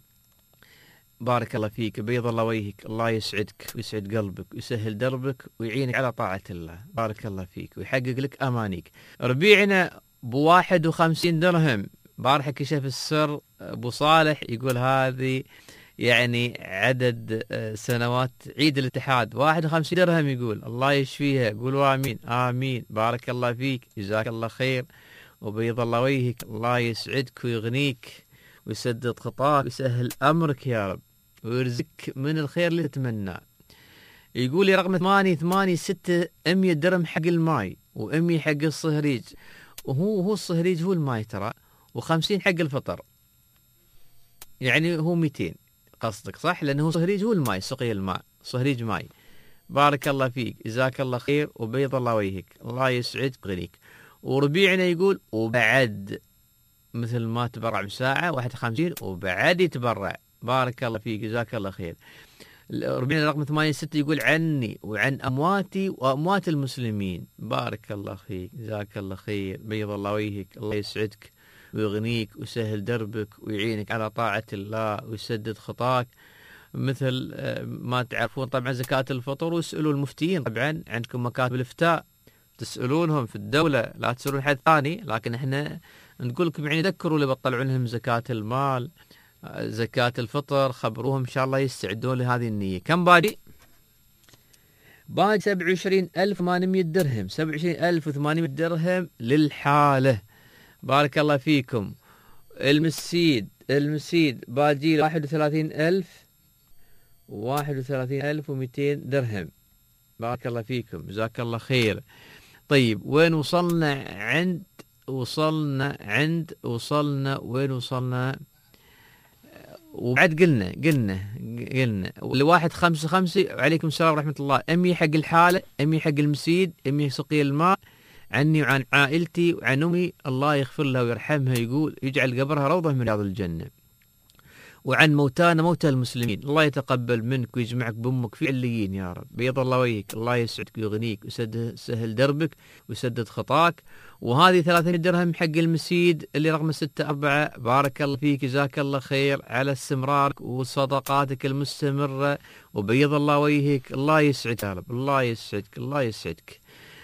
بارك الله فيك، بيض الله وجهك، الله يسعدك ويسعد قلبك ويسهل دربك ويعينك على طاعة الله. بارك الله فيك ويحقق لك أمانيك. ربيعنا بواحد وخمسين درهم، بارحة كشف السر أبو صالح، يقول هذه يعني عدد سنوات عيد الاتحاد واحد وخمسين درهم، يقول الله يشفيها، قولوا آمين آمين. بارك الله فيك، جزاك الله خير وبيض الله وجهك، الله يسعدك ويغنيك ويسدد خطاك ويسهل أمرك يا رب ويرزقك من الخير اللي تتمناه. يقول لي رقم ثمانية ثمانية ستة مية درهم حق الماي ومية حق الصهريج، وهو هو الصهريج هو الماي ترى، وخمسين حق الفطر، يعني هو مئتين قصدك صح؟ لأنه هو صهريج هو الماي، سقي الماء صهريج ماي. بارك الله فيك، جزاك الله خير وبيض الله وجهك، الله يسعدك ويغنيك. وربيعنا يقول وبعد مثل ما تبرع بساعة واحد وخمسين وبعد يتبرع. بارك الله فيك، جزاك الله خير. ربيعنا رقم ثمانية ستة يقول عني وعن أمواتي وأموات المسلمين. بارك الله فيك، جزاك الله خير، بيض الله وجهك، الله يسعدك ويغنيك ويسهل دربك ويعينك على طاعة الله ويسدد خطاك. مثل ما تعرفون طبعا زكاة الفطر، واسألوا المفتيين، طبعا عندكم مكاتب الإفتاء تسألونهم في الدولة، لا تسألون حد ثاني، لكن احنا نقول لكم يعني ذكروا اللي بطلعوا لهم زكاة المال زكاة الفطر، خبروهم إن شاء الله يستعدون لهذه النية. كم باقي؟ باقي سبعة وعشرين ألف وثمانمئة درهم، سبعة وعشرين ألف وثمانمئة درهم للحالة. بارك الله فيكم. المسيد المسيد باقي واحد وثلاثين ألف واحد وثلاثين ألف ومئتين درهم. بارك الله فيكم، جزاك الله خير. طيب وين وصلنا؟ عند وصلنا عند وصلنا وين وصلنا؟ وبعد قلنا قلنا قلنا لواحد خمسة خمسة. وعليكم السلام ورحمة الله. أمي حق الحالة، أمي حق المسيد، أمي سقي الماء، عني وعن عائلتي وعن أمي الله يغفر لها ويرحمها، يقول يجعل قبرها روضة من رياض الجنة. وعن موتانا موتى المسلمين الله يتقبل منك ويجمعك بأمك في عليين يا رب، بيض الله وجهك، الله يسعدك ويغنيك ويسهل دربك ويسدد خطاك. وهذه ثلاثين درهم حق المسيد اللي رقم ستة أربعة. بارك الله فيك، جزاك الله خير على استمرارك وصدقاتك المستمرة، وبيض الله وجهك، الله يسعدك يا رب، الله يسعدك، الله يسعدك.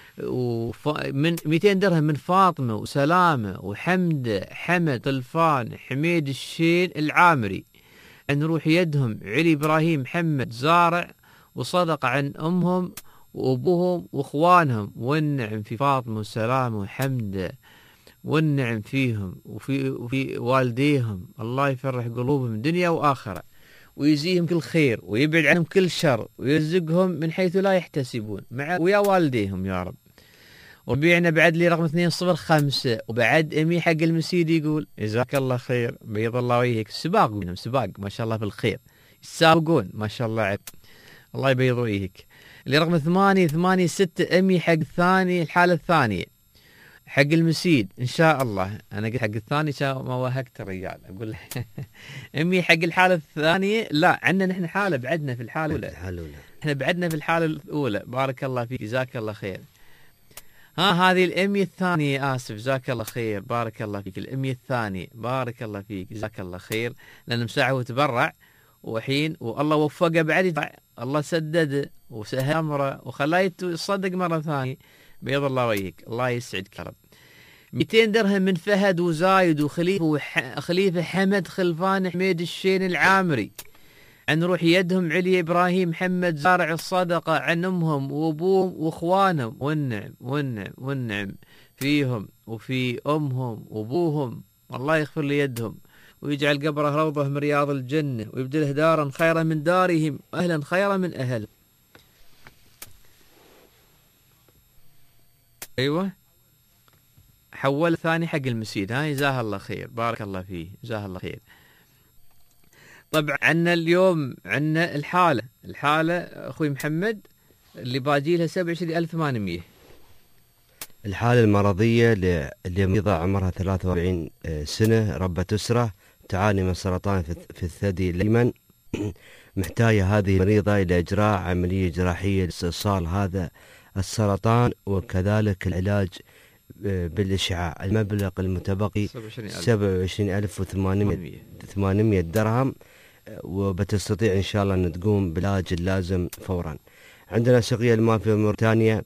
ومن مئتين درهم من فاطمة وسلامة وحمد حمد طلفان حميد الشين العامري، عن روح يدهم علي إبراهيم محمد زارع، وصدق عن أمهم وأبوهم وإخوانهم، والنعم في فاطمة وسلامة وحمد، والنعم فيهم وفي, وفي والديهم، الله يفرح قلوبهم دنيا وآخرة، ويجزيهم كل خير ويبعد عنهم كل شر، ويرزقهم من حيث لا يحتسبون مع ويا والديهم يا رب. وربيعنا بعد لي رقم اثنين صفر خمسة. وبعد أمي حق المسيد يقول جزاك الله خير، بيض الله وجهك. سباق منهم سباق ما شاء الله في الخير، يسابقون ما شاء الله عب. الله يبيض وجهك. اللي رقم ثمانية ثمانية ستة. أمي حق الثاني الحالة الثانية حق المسيد إن شاء الله. أنا قلت حق الثاني ما وهكت الرجال أقول أمي حق الحالة الثانية. لا عندنا نحن حالة بعدنا في الحالة الأولى، إحنا بعدنا في الحالة الأولى. بارك الله فيك، جزاك الله خير. ها هذه الأمية الثانية، آسف، جزاك الله خير، بارك الله فيك. الأمية الثانية بارك الله فيك، جزاك الله خير، لأن مساعه وتبرع وحين والله وفقه بعد، الله سدد وسهل أمره وخلاه يتصدق مرة ثانية، بيض الله وجهك، الله يسعدك يا رب. مئتين درهم من فهد وزايد وخليفة وخليفة حمد خلفان حميد الشين العامري، عن روح يدهم علي إبراهيم محمد زارع الصدقة، عن أمهم وأبوهم وإخوانهم، والنعم والنعم والنعم فيهم وفي أمهم وأبوهم، الله يغفر لي يدهم ويجعل قبره روضة من رياض الجنة، ويبدله دارا خيرا من دارهم، أهلا خيرا من أهل. أيوة حول ثاني حق المسيد. ها جزاه الله خير، بارك الله فيه، جزاه الله خير. طبعا عندنا اليوم عندنا الحالة الحالة أخوي محمد اللي باجي لها سبعة وعشرين ألف وثمانمئة. الحالة المرضية اللي مريضة عمرها ثلاثة وأربعين سنة، ربة أسرة، تعاني من سرطان في الثدي الأيمن، محتاجة هذه المريضة إلى إجراء عملية جراحية لاستئصال هذا السرطان، وكذلك العلاج بالإشعاع. المبلغ المتبقي سبعة وعشرين ألف وثمانمئة درهم، وبتستطيع إن شاء الله أن تقوم بالعلاج اللازم فورا. عندنا سقيا الماء في موريتانيا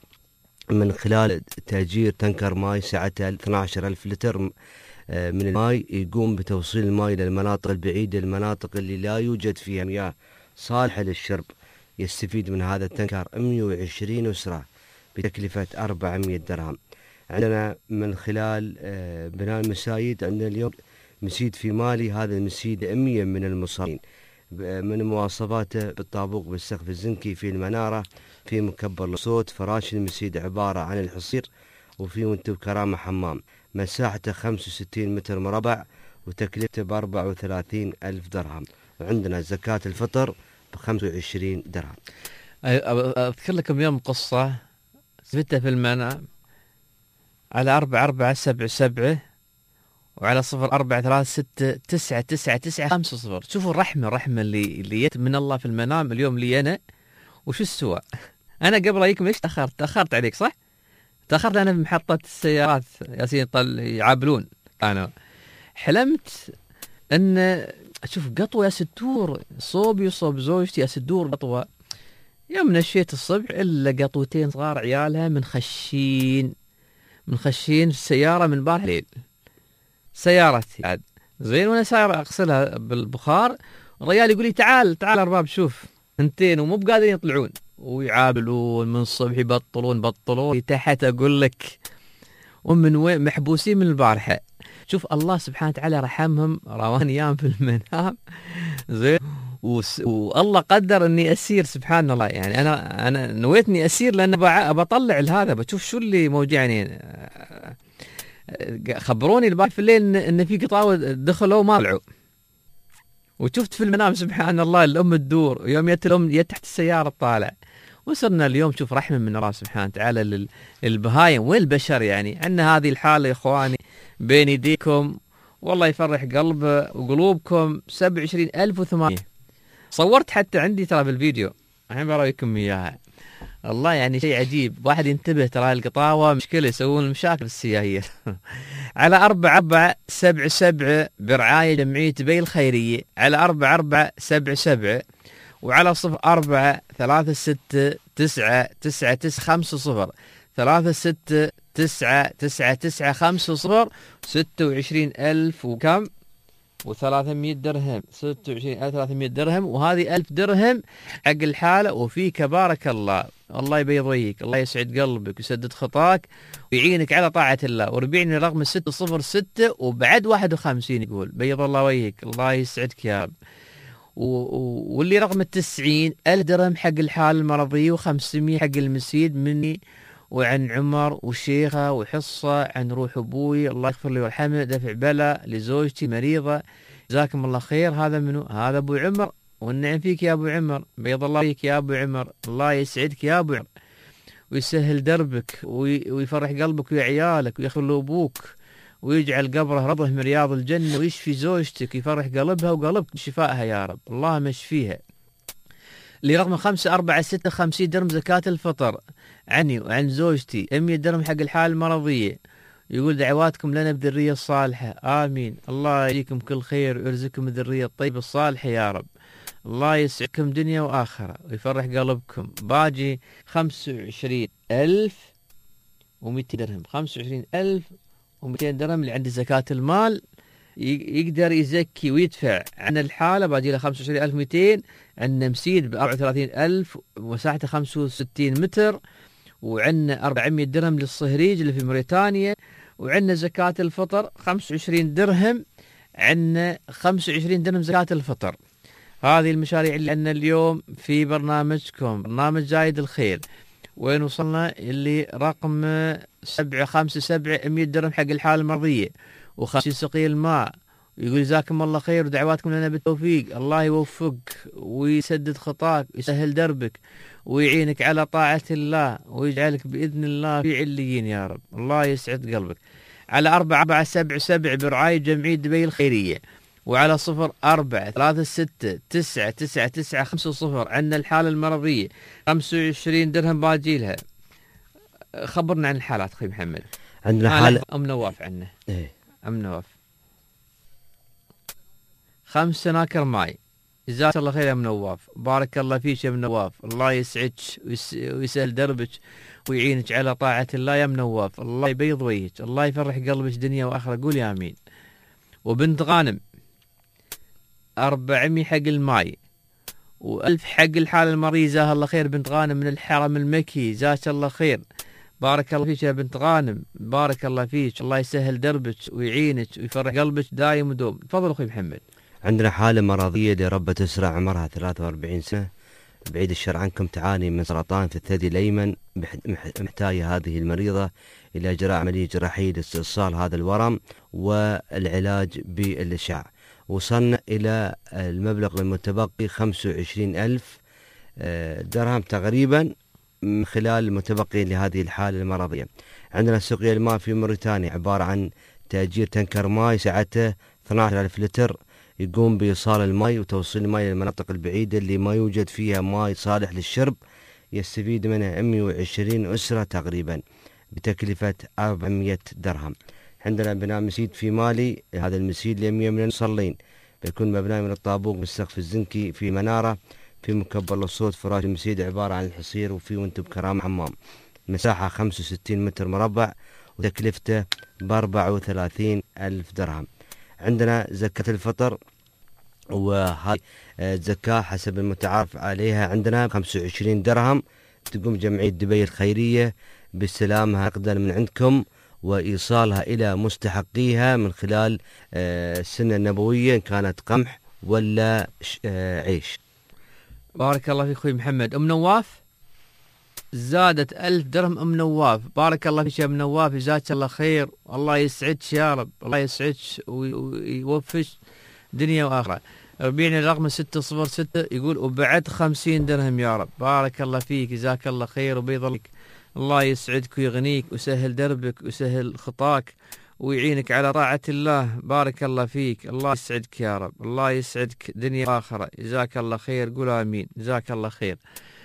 من خلال تأجير تنكر ماء سعته اثني عشر ألف لتر من الماء، يقوم بتوصيل الماء إلى المناطق البعيدة، المناطق اللي لا يوجد فيها مياه صالحة للشرب. يستفيد من هذا التنكر مئة وعشرين أسرة بتكلفة أربعمئة درهم. عندنا من خلال بناء المساجد، عندنا اليوم مسجد في مالي، هذا المسجد أمية من المصابين، من مواصفاته بالطابوق بالسقف الزنكي في المنارة، في مكبر الصوت، فراش المسجد عبارة عن الحصير، وفي منتب كرامة حمام، مساحته خمسة وستين متر مربع، وتكلفته بأربعة وثلاثين ألف درهم. وعندنا زكاة الفطر بخمسة وعشرين درهم. أذكر لكم يوم قصة سمعتها في المنام على أربعة أربعة سبعة سبعة وعلى صفر أربعة ثلاثة ستة تسعة تسعة تسعة خمسة صفر. شوفوا الرحمة الرحمة اللي اللي جت من الله في المنام اليوم لي أنا. وشو السوى؟ أنا قبل أيكم إيش تأخرت تأخرت عليك صح؟ تأخرت أنا في محطة السيارات ياسين طل يعابلون. أنا حلمت أن أشوف قطوة يا ستور صوبي وصوب زوجتي يا ستور قطوة. يوم نشيت الصبح إلا قطوتين صغار عيالها من خشين من خشين السيارة من بارح ليل، سيارتي عاد زين وانا ساير اغسلها بالبخار، الرجال يقول لي تعال تعال ارباب شوف انتين ومو بقادرين يطلعون ويعابلون من الصبح يبطلون بطلون تحت اقول لك، ومن وين محبوسين من البارحة. شوف الله سبحانه وتعالى رحمهم رواني ايام في المنام زين، وس... والله قدر اني اسير سبحان الله. يعني انا انا نويتني اسير لان بع... بطلع لهذا بشوف شو اللي موجعني. خبروني البارح في الليل ان, إن في قطاوه دخلوا ما طلعوا، وشفت في المنام سبحان الله الام تدور، ويوم جت الام جت تحت السياره طالع. وصرنا اليوم شوف رحمه من الله سبحانه وتعالى للبهايم والبشر. يعني عندنا هذه الحاله يا اخواني بين يديكم، والله يفرح قلبه وقلوبكم. سبعة وعشرين ألف وثمانمية صورت حتى عندي ترى بالفيديو، الحين براويكم اياها. الله يعني شيء عجيب، واحد ينتبه ترى القطاوه مشكله يسوون المشاكل السياهيه. على أربعة أربعة سبعة سبعة برعايه جمعيه دبي الخيريه، على أربعة أربعة سبعة سبعة، وعلى صفر أربعة ثلاثة ستة تسعة تسعة تسعة خمسة صفر ثلاثة ستة تسعة تسعة تسعة خمسة صفر. ستة وعشرين ألف وكم وثلاثمية درهم، ستة وعشرين ألف وثلاثمية درهم، وهذه ألف درهم حق الحالة. وفيك بارك الله، الله يبيض وجهك، الله يسعد قلبك ويسدد خطاك ويعينك على طاعة الله. وربيعني رقم ستة صفر ستة وبعد واحد وخمسين يقول بيض الله وجهك، الله يسعدك يا رب. واللي رقم التسعين ألف درهم حق الحالة المرضية، وخمسمية حق المسيد مني وعن عمر وشيخة وحصة عن روح أبوي، الله يغفر لي ويرحمه، دفع بلا لزوجتي مريضة، جزاكم الله خير. هذا منو؟ هذا أبو عمر، والنعم فيك يا أبو عمر، بيض الله فيك يا أبو عمر، الله يسعدك يا أبو عمر ويسهل دربك ويفرح قلبك وعيالك ويغفر له أبوك ويجعل قبره رضه من رياض الجنة ويشفي زوجتك ويفرح قلبها وقلبك بشفائها يا رب، اللهم اشفيها. لرقم خمسة أربعة ستة خمسين درهم زكاة الفطر عني وعن زوجتي، مية درهم حق الحالة المرضية. يقول دعواتكم لنا بذرية الصالحة، آمين. الله يجزيكم كل خير ويرزقكم الذرية الطيبة الصالحة يا رب، الله يسعدكم دنيا وآخرة ويفرح قلبكم. باجي خمسة وعشرين ألف ومئتين درهم، خمسة وعشرين ألف ومئتين درهم اللي عند زكاة المال يقدر يزكي ويدفع عن الحالة. باجي له خمسة وعشرين ألف ومئتين. عندنا مسيد ب أربعة وثلاثين ألف ومساحته خمسة وستين متر، وعندنا أربعمية درهم للصهريج اللي في موريتانيا، وعندنا زكاة الفطر خمسة وعشرين درهم، عندنا خمسة وعشرين درهم زكاة الفطر. هذه المشاريع اللي عندنا اليوم في برنامجكم، برنامج زايد الخير. وين وصلنا؟ اللي رقم سبعة خمسة سبعة مية درهم حق الحالة المرضية، وخمسين سقي الماء. ويقول جزاكم الله خير ودعواتكم لنا بالتوفيق، الله يوفقك ويسدد خطاك ويسهل دربك ويعينك على طاعة الله ويجعلك بإذن الله في عليين يا رب، الله يسعد قلبك. على أربعة أربعة سبعة سبعة برعاية جمعية دبي الخيرية، وعلى صفر أربعة ثلاثة ستة تسعة تسعة تسعة خمسة صفر عندنا الحالة المرضية خمسة وعشرين درهم باجي لها. خبرنا عن الحالات أخي محمد. عندنا حالة أم نواف، عندنا إيه. أم نواف خمس سناكر ماي، جزاك الله خير يا ام نواف، بارك الله فيك يا ام نواف، الله يسعدك ويسهل دربك ويعينك على طاعة الله يا ام نواف، الله يبيض وجهك، الله يفرح قلبك دنيا واخره، قول يا امين. وبنت غانم أربعمية حق الماي وألف حق الحالة المريضة، جزاها الله خير بنت غانم من الحرم المكي، جزاك الله خير، بارك الله فيك يا بنت غانم، بارك الله فيك، الله يسهل دربك ويعينك ويفرح قلبك دايم ودوم. تفضل اخوي محمد. عندنا حالة مرضية لربة أسرة عمرها ثلاثة وأربعين سنة، بعيد الشر عنكم، تعاني من سرطان في الثدي الأيمن، محتاجة هذه المريضة إلى إجراء عملية جراحية لاستئصال هذا الورم والعلاج بالإشعاع. وصلنا إلى المبلغ المتبقي خمسة وعشرين ألف درهم تقريبا من خلال المتبقي لهذه الحالة المرضية. عندنا سقيا الماء في موريتانيا عبارة عن تأجير تنكر ماء سعته اثني عشر ألف لتر، يقوم بإيصال الماء وتوصيل الماء للمناطق البعيدة اللي ما يوجد فيها ماء صالح للشرب، يستفيد منه مئة وعشرين أسرة تقريبا بتكلفة أربعمية درهم. عندنا بناء مسجد في مالي، هذا المسجد لمية من المصلين، بيكون مبنى من الطابوق بالسقف الزنكي في منارة في مكبر للصوت. فراش المسجد عبارة عن الحصير وفي وانتم بكرام حمام، مساحة خمسة وستين متر مربع وتكلفته بأربعة وثلاثين ألف درهم. عندنا زكاة الفطر، وهذه الزكاة حسب المتعارف عليها عندنا خمسة وعشرين درهم، تقوم جمعية دبي الخيرية باستلامها نقدا من عندكم وإيصالها إلى مستحقيها من خلال السنة النبوية إن كانت قمح ولا ش- آه، عيش. بارك الله فيك اخوي محمد. ام نواف زادت ألف درهم. ام نواف بارك الله فيك يا ام نواف، جزاك الله خير، الله يسعدك يا رب، الله يسعدك وي- ويوفقك دنيا واخره. ربيعنا الرقم ستة صفر ستة يقول وبعد خمسين درهم يا رب. بارك الله فيك، جزاك الله خير وبيض لك، الله يسعدك ويغنيك ويسهل دربك ويسهل خطاك ويعينك على طاعة الله. بارك الله فيك، الله يسعدك يا رب، الله يسعدك دنيا وآخرة، جزاك الله خير، قول آمين، جزاك الله خير.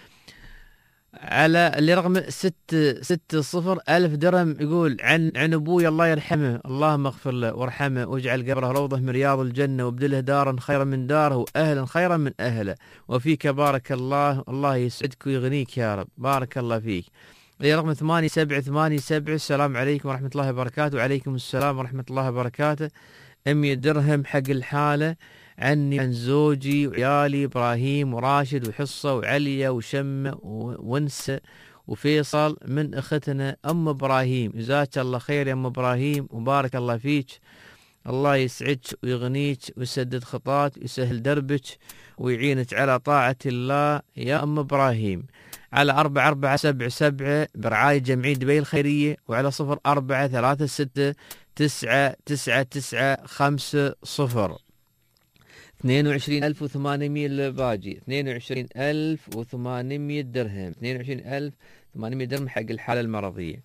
على اللي رقم ست ست صفر ألف درهم يقول عن عن أبوي الله يرحمه، اللهم اغفر له وارحمه واجعل قبره روضة من رياض الجنة وابدله دارا خيرا من داره وأهلا خيرا من أهله وفيك بارك الله، الله يسعدك ويغنيك يا رب. بارك الله فيك. اللي رقم ثمانية سبعة ثمانية سبعة السلام عليكم ورحمة الله وبركاته. وعليكم السلام ورحمة الله وبركاته. مية درهم حق الحالة عني عن زوجي وعيالي إبراهيم وراشد وحصة وعليا وشمة وونسة وفيصل من أختنا أم إبراهيم. جزاك الله خير يا أم إبراهيم وبارك الله فيك، الله يسعدك ويغنيك ويسدد خطاك ويسهل دربك ويعينك على طاعة الله يا أم إبراهيم. على أربعة أربعة سبعة سبعة برعاية جمعية دبي الخيرية، وعلى صفر أربعة ثلاثة ستة تسعة تسعة تسعة خمسة صفر. اثنين وعشرين ألف وثمانمية الباجي، اثنين وعشرين ألف وثمانمية درهم، اثنين وعشرين ألف وثمانمية درهم حق الحالة المرضية.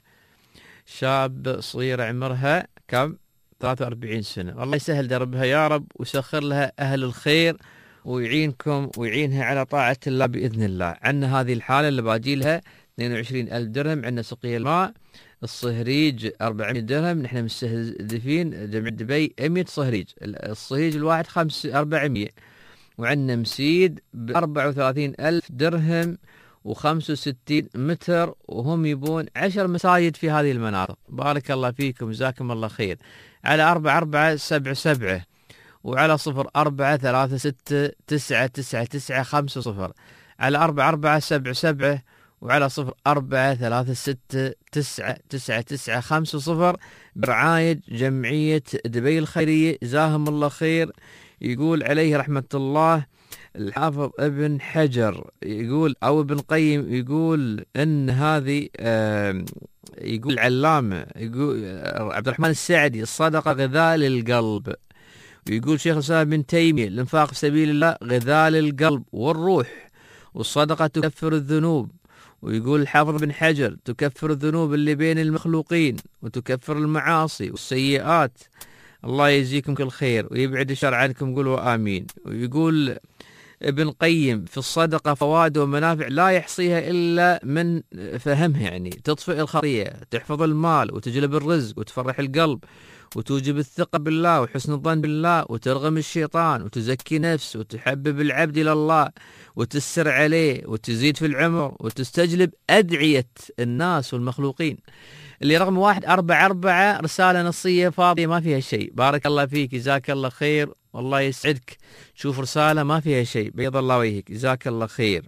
شاب صغيرة عمرها كم؟ ثلاثة وأربعين سنة، الله يسهل دربها يا رب ويسخر لها أهل الخير ويعينكم ويعينها على طاعة الله بإذن الله. عندنا هذه الحالة اللي باجي لها اثنين وعشرين ألف درهم. عندنا سقيا الماء الصهريج أربعمية درهم، نحن مستهدفين جمع دبي مية صهريج، الصهريج الواحد خمس أربعمية. وعندنا مسيد بأربعة وثلاثين ألف درهم وخمسة وستين متر، وهم يبون عشر مساجد في هذه المناطق. بارك الله فيكم، جزاكم الله خير. على أربعة أربعة سبعة سبعة وعلى صفر أربعة ثلاثة ستة تسعة تسعة تسعة خمسة صفر. على أربعة أربعة سبعة سبعة وعلى صفر أربعة ثلاثة ستة تسعة تسعة تسعة خمسة صفر برعاية جمعية دبي الخيرية، جزاهم الله خير. يقول عليه رحمة الله الحافظ ابن حجر يقول أو ابن قيم يقول إن هذه آه يقول العلامة يقول عبد الرحمن السعدي الصدقة غذاء للقلب. ويقول شيخ الإسلام ابن تيمية الإنفاق في سبيل الله غذاء للقلب والروح، والصدقة تكفر الذنوب. ويقول الحافظ بن حجر تكفر الذنوب اللي بين المخلوقين وتكفر المعاصي والسيئات. الله يجزيكم كل خير ويبعد الشر عنكم، قولوا آمين. ويقول ابن قيم في الصدقة فوائد ومنافع لا يحصيها إلا من فهمها، يعني تطفئ الخطيئة، تحفظ المال وتجلب الرزق وتفرح القلب وتوجب الثقة بالله وحسن الظن بالله وترغم الشيطان وتزكي نفس وتحبب العبد إلى الله وتسر عليه وتزيد في العمر وتستجلب أدعية الناس والمخلوقين. اللي رقم واحد أربعة أربعة رسالة نصية فاضية ما فيها شيء. بارك الله فيك، جزاك الله خير والله يسعدك. شوف رسالة ما فيها شيء، بيض الله وجهك، جزاك الله خير،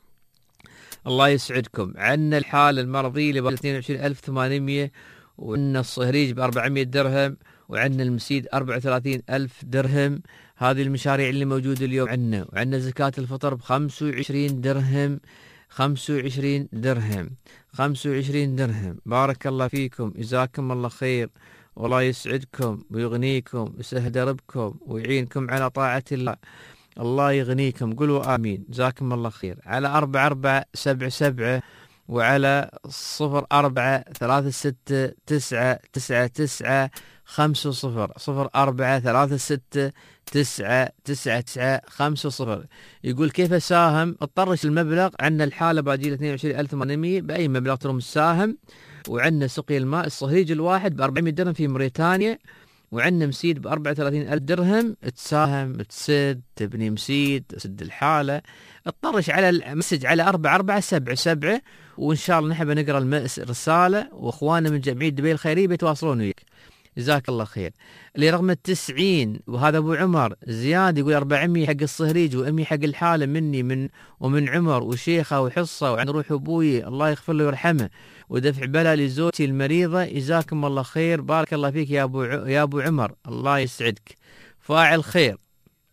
الله يسعدكم. عندنا الحالة المرضية اللي ب اثنين وعشرين ألف وثمانمية، وعندنا الصهريج ب أربعمية درهم، وعندنا المسيد أربعة وثلاثين ألف درهم. هذه المشاريع اللي موجودة اليوم عندنا. وعندنا زكاة الفطر ب خمسة وعشرين درهم، خمسة وعشرين درهم، خمسة وعشرين درهم. بارك الله فيكم، جزاكم الله خير والله يسعدكم ويغنيكم ويسهل دربكم ويعينكم على طاعة الله، الله يغنيكم، قولوا آمين، جزاكم الله خير. على أربعة أربعة سبعة سبعة وعلى صفر أربعة ثلاثة ستة تسعة تسعة تسعة خمسة صفر، صفر أربعة ثلاثة ستة تسعة تسعة تسعة خمسة صفر. يقول كيف أساهم؟ اضطرش المبلغ. عندنا الحالة باجي اثنين وعشرين ألف وثمانمية بأي مبلغ تروم تساهم. وعندنا سقي الماء الصهريج الواحد ب أربعمية درهم في موريتانيا. وعندنا مسيد ب أربعة وثلاثين ألف درهم، تساهم تسد تبني مسيد تسد الحالة. اضطرش على المسج على أربعة أربعة سبعة سبعة، وإن شاء الله نحب نقرأ الرسالة وإخواننا من جمعية دبي الخيرية بيتواصلون وياك، جزاك الله خير. اللي رقم التسعين وهذا أبو عمر زياد يقول أربعمية حق الصهريج وأمي حق الحالة مني من ومن عمر وشيخة وحصة وعن روح أبوي الله يغفر له ويرحمه ودفع بلا لزوجتي المريضة، جزاكم الله خير. بارك الله فيك يا أبو يا أبو عمر، الله يسعدك، فاعل خير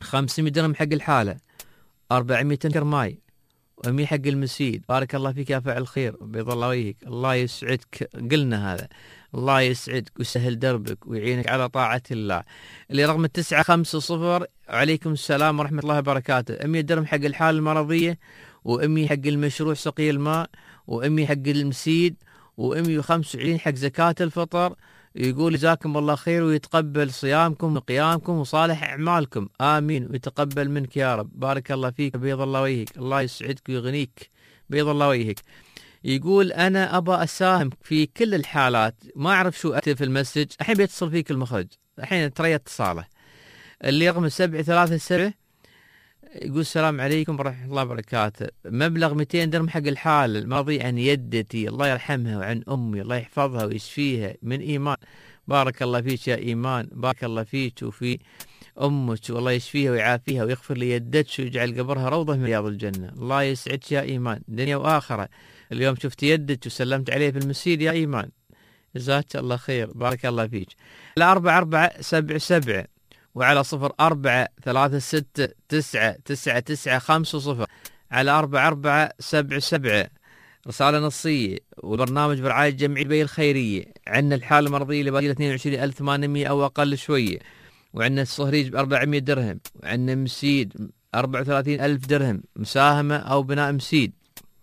خمسمية درهم حق الحالة، أربعمية تنكر ماي، ومية حق المسيد. بارك الله فيك يا فاعل الخير، بيض الله وجهك، الله يسعدك. قلنا هذا، الله يسعدك ويسهل دربك ويعينك على طاعة الله. اللي رقم التسعة خمسة صفر. عليكم السلام ورحمة الله وبركاته. مية درهم حق الحالة المرضية، ومية حق المشروع سقي الماء، ومية حق المسيد، ومية وخمسة وعشرين حق زكاة الفطر. يقول جزاكم الله خير ويتقبل صيامكم وقيامكم وصالح أعمالكم، آمين، ويتقبل منك يا رب. بارك الله فيك، بيض الله وجهك، الله يسعدك ويغنيك، بيض الله وجهك. يقول أنا أبى أساهم في كل الحالات، ما أعرف شو أكتب في المسج. الحين بيتصل فيك المخرج، الحين ترى اتصاله. اللي رقم سبعة ثلاثة سبعة يقول السلام عليكم ورحمة الله وبركاته. مبلغ مئتين درهم حق الحالة المرضية عن يدتي، الله يرحمها، وعن أمي، الله يحفظها ويشفيها من إيمان. بارك الله فيك يا إيمان، بارك الله فيك وفي أمك، والله يشفيها ويعافيها ويغفر لي يدتك ويجعل قبرها روضة من رياض الجنة. الله يسعدك يا إيمان دنيا وآخرة. اليوم شفت يدك وسلمت عليه في المسير يا إيمان، جزاك الله خير، بارك الله فيك. الأربعة أربعة سبعة سبعة وعلى صفر أربعة ثلاثة ستة تسعة تسعة تسعة خمسة صفر على أربعة أربعة سبعة سبعة. رسالة نصية، والبرنامج برعاية جمعية دبي الخيرية. عندنا الحالة المرضية اللي باقي اثنين وعشرين ألف وثمانمية أو أقل شوية، وعندنا الصهريج بأربعمية درهم، وعندنا مسيد أربعة وثلاثين ألف درهم مساهمة أو بناء مسيد.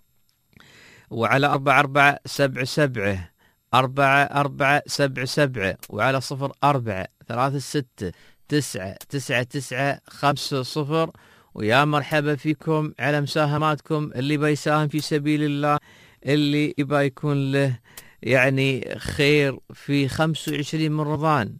وعلى أربعة أربعة سبعة سبعة أربعة أربعة سبعة سبعة وعلى صفر أربعة ثلاثة ستة تسعة تسعة تسعة خمسة صفر. ويا مرحبا فيكم على مساهماتكم. اللي بيساهم في سبيل الله، اللي يبا يكون له يعني خير في خمسة وعشرين من رمضان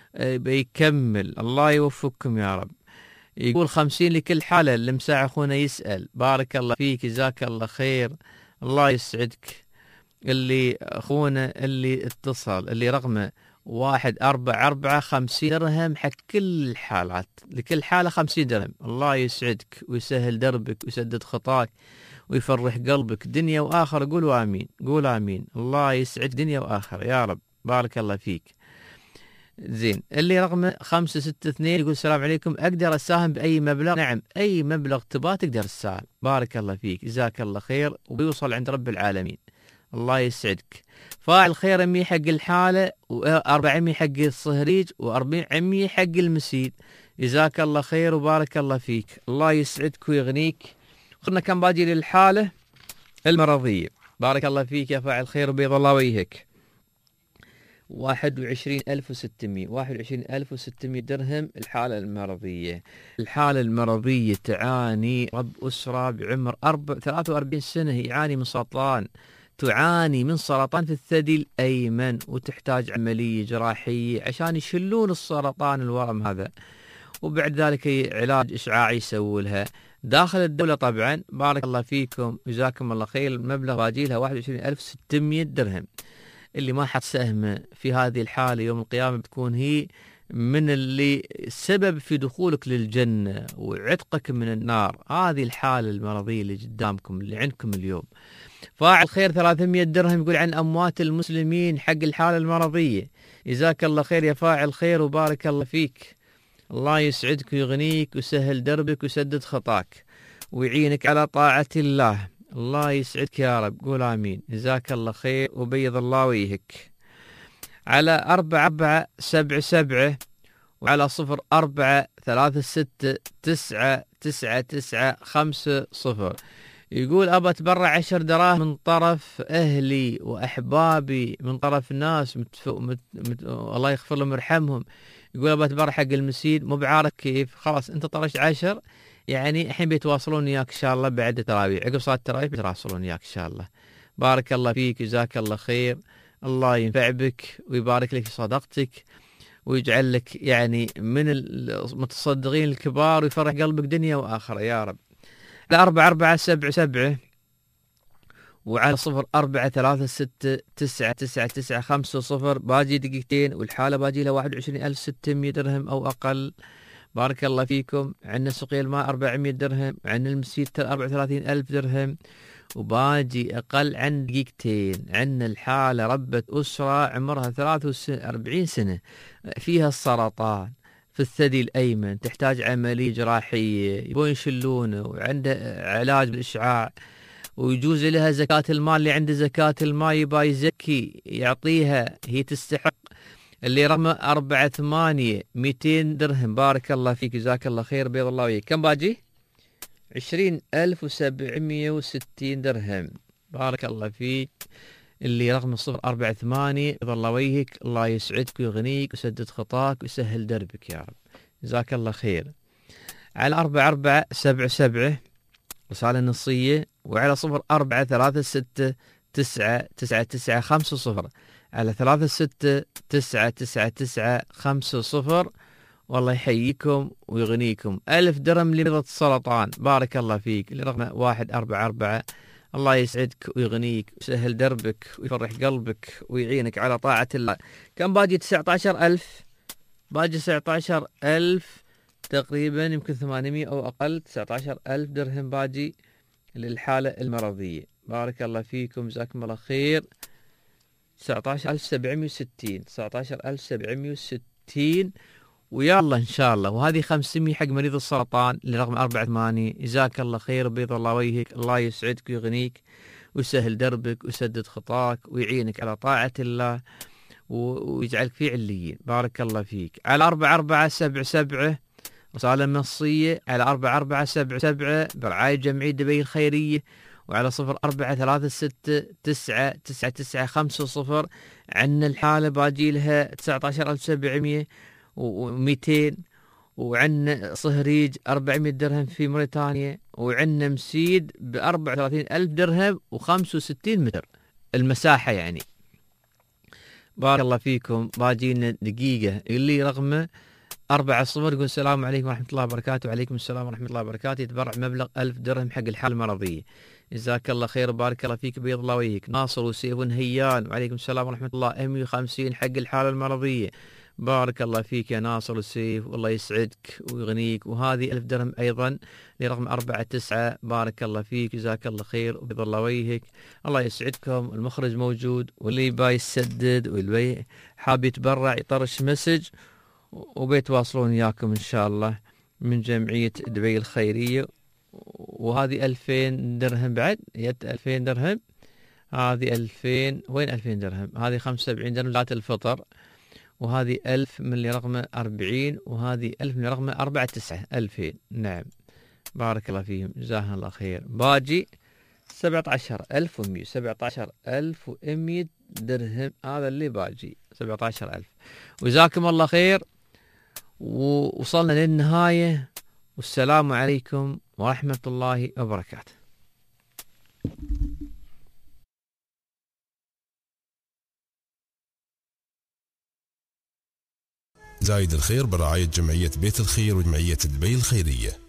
بيكمل، الله يوفقكم يا رب. يقول خمسين لكل حالة. اللي مساع أخونا يسأل، بارك الله فيك، جزاك الله خير، الله يسعدك. اللي أخونا اللي اتصل اللي رقمه واحد أربعة أربعة خمسين درهم حق كل الحالات، لكل حالة خمسين درهم. الله يسعدك ويسهل دربك ويسدد خطاك ويفرح قلبك دنيا وآخر. قولوا آمين، قول آمين، الله يسعد دنيا وآخر يا رب، بارك الله فيك. زين، اللي رقمه خمسة ستة اثنين يقول السلام عليكم، أقدر أساهم بأي مبلغ؟ نعم، أي مبلغ تبغى تقدر تساهم، بارك الله فيك، جزاك الله خير وبيوصل عند رب العالمين، الله يسعدك. فاعل خير مية حق الحالة، وأربعمية حق الصهريج، وأربعمية حق المسيد، جزاك الله خير وبارك الله فيك، الله يسعدك ويغنيك. قلنا كم باجي للحالة المرضية؟ بارك الله فيك يا فاعل خير وبيض الله وجهك. واحد وعشرين ألف وستمية واحد وعشرين ألف وستمية درهم الحالة المرضية. الحالة المرضية تعاني رب أسرة بعمر أربع ثلاثة وأربعين سنة، يعاني من سرطان، تعاني من سرطان في الثدي الأيمن، وتحتاج عملية جراحية عشان يشلون السرطان الورم هذا، وبعد ذلك علاج إشعاعي يسووا لها داخل الدولة طبعا. بارك الله فيكم، جزاكم الله خير. المبلغ باجي لها واحد وعشرين ألف وستمية درهم. اللي ما حط سهمه في هذه الحالة يوم القيامة بتكون هي من اللي سبب في دخولك للجنة وعتقك من النار. هذه الحالة المرضية اللي قدامكم اللي عندكم اليوم. فاعل خير ثلاثمية درهم يقول عن أموات المسلمين حق الحالة المرضية، جزاك الله خير يا فاعل خير وبارك الله فيك، الله يسعدك ويغنيك ويسهل دربك ويسدد خطاك ويعينك على طاعة الله، الله يسعدك يا رب، قول آمين، جزاك الله خير وبيض الله وجهك. على أربعة أربعة سبعة سبعة وعلى صفر أربعة ثلاثة ستة تسعة تسعة تسعة خمسة صفر يقول أبى أتبرع عشر دراهم من طرف أهلي وأحبابي، من طرف ناس متف... مت... مت... الله يغفر لهم ويرحمهم. يقول أبى أتبرع حق المسيد، مو بعارف كيف، خلاص أنت طرشت عشر، يعني الحين بيتواصلون وياك إن شاء الله بعد التراويح، عقب صلاة التراويح بيتواصلون وياك إن شاا الله. بارك الله فيك، جزاك الله خير، الله ينفع بك ويبارك لك في صدقتك ويجعل لك يعني من المتصدقين الكبار ويفرح قلبك دنيا وآخرة يا رب. الأربعة أربعة سبعة سبعة وعلى صفر أربعة ثلاثة ستة تسعة تسعة تسعة خمسة صفر باجي دقيقتين، والحالة باجي لها واحد وعشرين ألف وستمية درهم أو أقل. بارك الله فيكم. عندنا سقي الماء أربعمية درهم، عندنا المسيد أربعة وثلاثين ألف درهم، وباجي أقل عن دقيقتين. عندنا الحالة ربة أسرة عمرها ثلاثة وأربعين سنة، فيها السرطان، في الثدي الأيمن، تحتاج عملية جراحية، يبون يشلونه وعنده علاج بالإشعاع، ويجوز لها زكاة المال، اللي عنده زكاة المال يبا يزكي يعطيها، هي تستحق. اللي رقمه أربعة ثمانية مئتين درهم. بارك الله فيك، جزاك الله خير، بيض الله وياك. كم باجي؟ عشرين ألف وسبعمية وستين درهم. بارك الله فيك. اللي رقم صفر أربعة ثمانية، بيض الله وجهك، الله يسعدك ويغنيك ويسدد خطاك ويسهل دربك يا رب، جزاك الله خير. على أربعة أربعة سبعة سبعة رسالة نصية، وعلى صفر أربعة ثلاثة ستة تسعة تسعة تسعة خمسة صفر، على ثلاثة ستة تسعة تسعة تسعة خمسة صفر. والله يحييكم ويغنيكم. ألف درهم لبيضة السرطان. بارك الله فيك. اللي رقم واحد أربعة أربعة، الله يسعدك ويغنيك ويسهل دربك ويفرح قلبك ويعينك على طاعة الله. كم باجي؟ تسعة عشر ألف. باجي تسعة عشر ألف تقريبا، يمكن ثمانمية أو أقل. تسعة عشر ألف درهم باجي للحالة المرضية. بارك الله فيكم، جزاكم الله خير. تسعة عشر ألف وسبعمية وستين، تسعة عشر ألف وسبعمية وستين، ويا الله إن شاء الله. وهذه خمسمية حق مريض السرطان اللي رقم أربعة ثمانية. جزاك الله خير، بيض الله وجهك، الله يسعدك ويغنيك ويسهل دربك ويسدد خطاك ويعينك على طاعة الله ويجعلك في عليين. بارك الله فيك. على أربعة أربعة سبعة سبعة رسالة نصية، على أربعة أربعة سبعة سبعة برعاية جمعية دبي الخيرية، وعلى صفر أربعة ثلاثة ستة تسعة تسعة تسعة خمسة صفر. عندنا الحالة باجي لها تسعة عشر ألف وسبعمية ومئتين، وعندنا صهريج أربعمية درهم في موريتانيا، وعندنا مسيد بأربعة وثلاثين ألف درهم وخمسة وستين متر المساحة يعني. بارك الله فيكم. باجينا دقيقة اللي رقمه أربعة صفر، يقول السلام عليكم ورحمة الله وبركاته. وعليكم السلام ورحمة الله وبركاته. يتبرع مبلغ ألف درهم حق الحالة المرضية. جزاك الله خير، بارك الله فيك، بيض الله وجهك. ناصر وسيف هيان، وعليكم السلام ورحمة الله. مئة وخمسين حق الحالة المرضية. بارك الله فيك يا ناصر وسيف، والله يسعدك ويغنيك. وهذه ألف درهم أيضا لرقم أربعة تسعة. بارك الله فيك، جزاك الله خير، وبيض الله وجهك، الله يسعدكم. المخرج موجود، واللي باي يسدد واللي حاب يتبرع يطرش مسج وبيتواصلون وياكم إن شاء الله من جمعية دبي الخيرية. وهذه ألفين درهم بعد، يد ألفين درهم. هذه ألفين، وين ألفين درهم؟ هذه خمسة وسبعين درهم ذات الفطر، وهذه ألف من اللي رقمه أربعين، وهذه ألف من رقمه أربعة تسعة ألفين. نعم، بارك الله فيهم، جزاهم الله خير. باجي سبعة عشر ألف ومئة، سبعة عشر ألف ومئة درهم، هذا اللي باجي سبعة عشر ألف. وجزاكم الله خير، ووصلنا للنهاية، والسلام عليكم ورحمة الله وبركاته. زايد الخير برعاية جمعية بيت الخير وجمعية دبي الخيرية.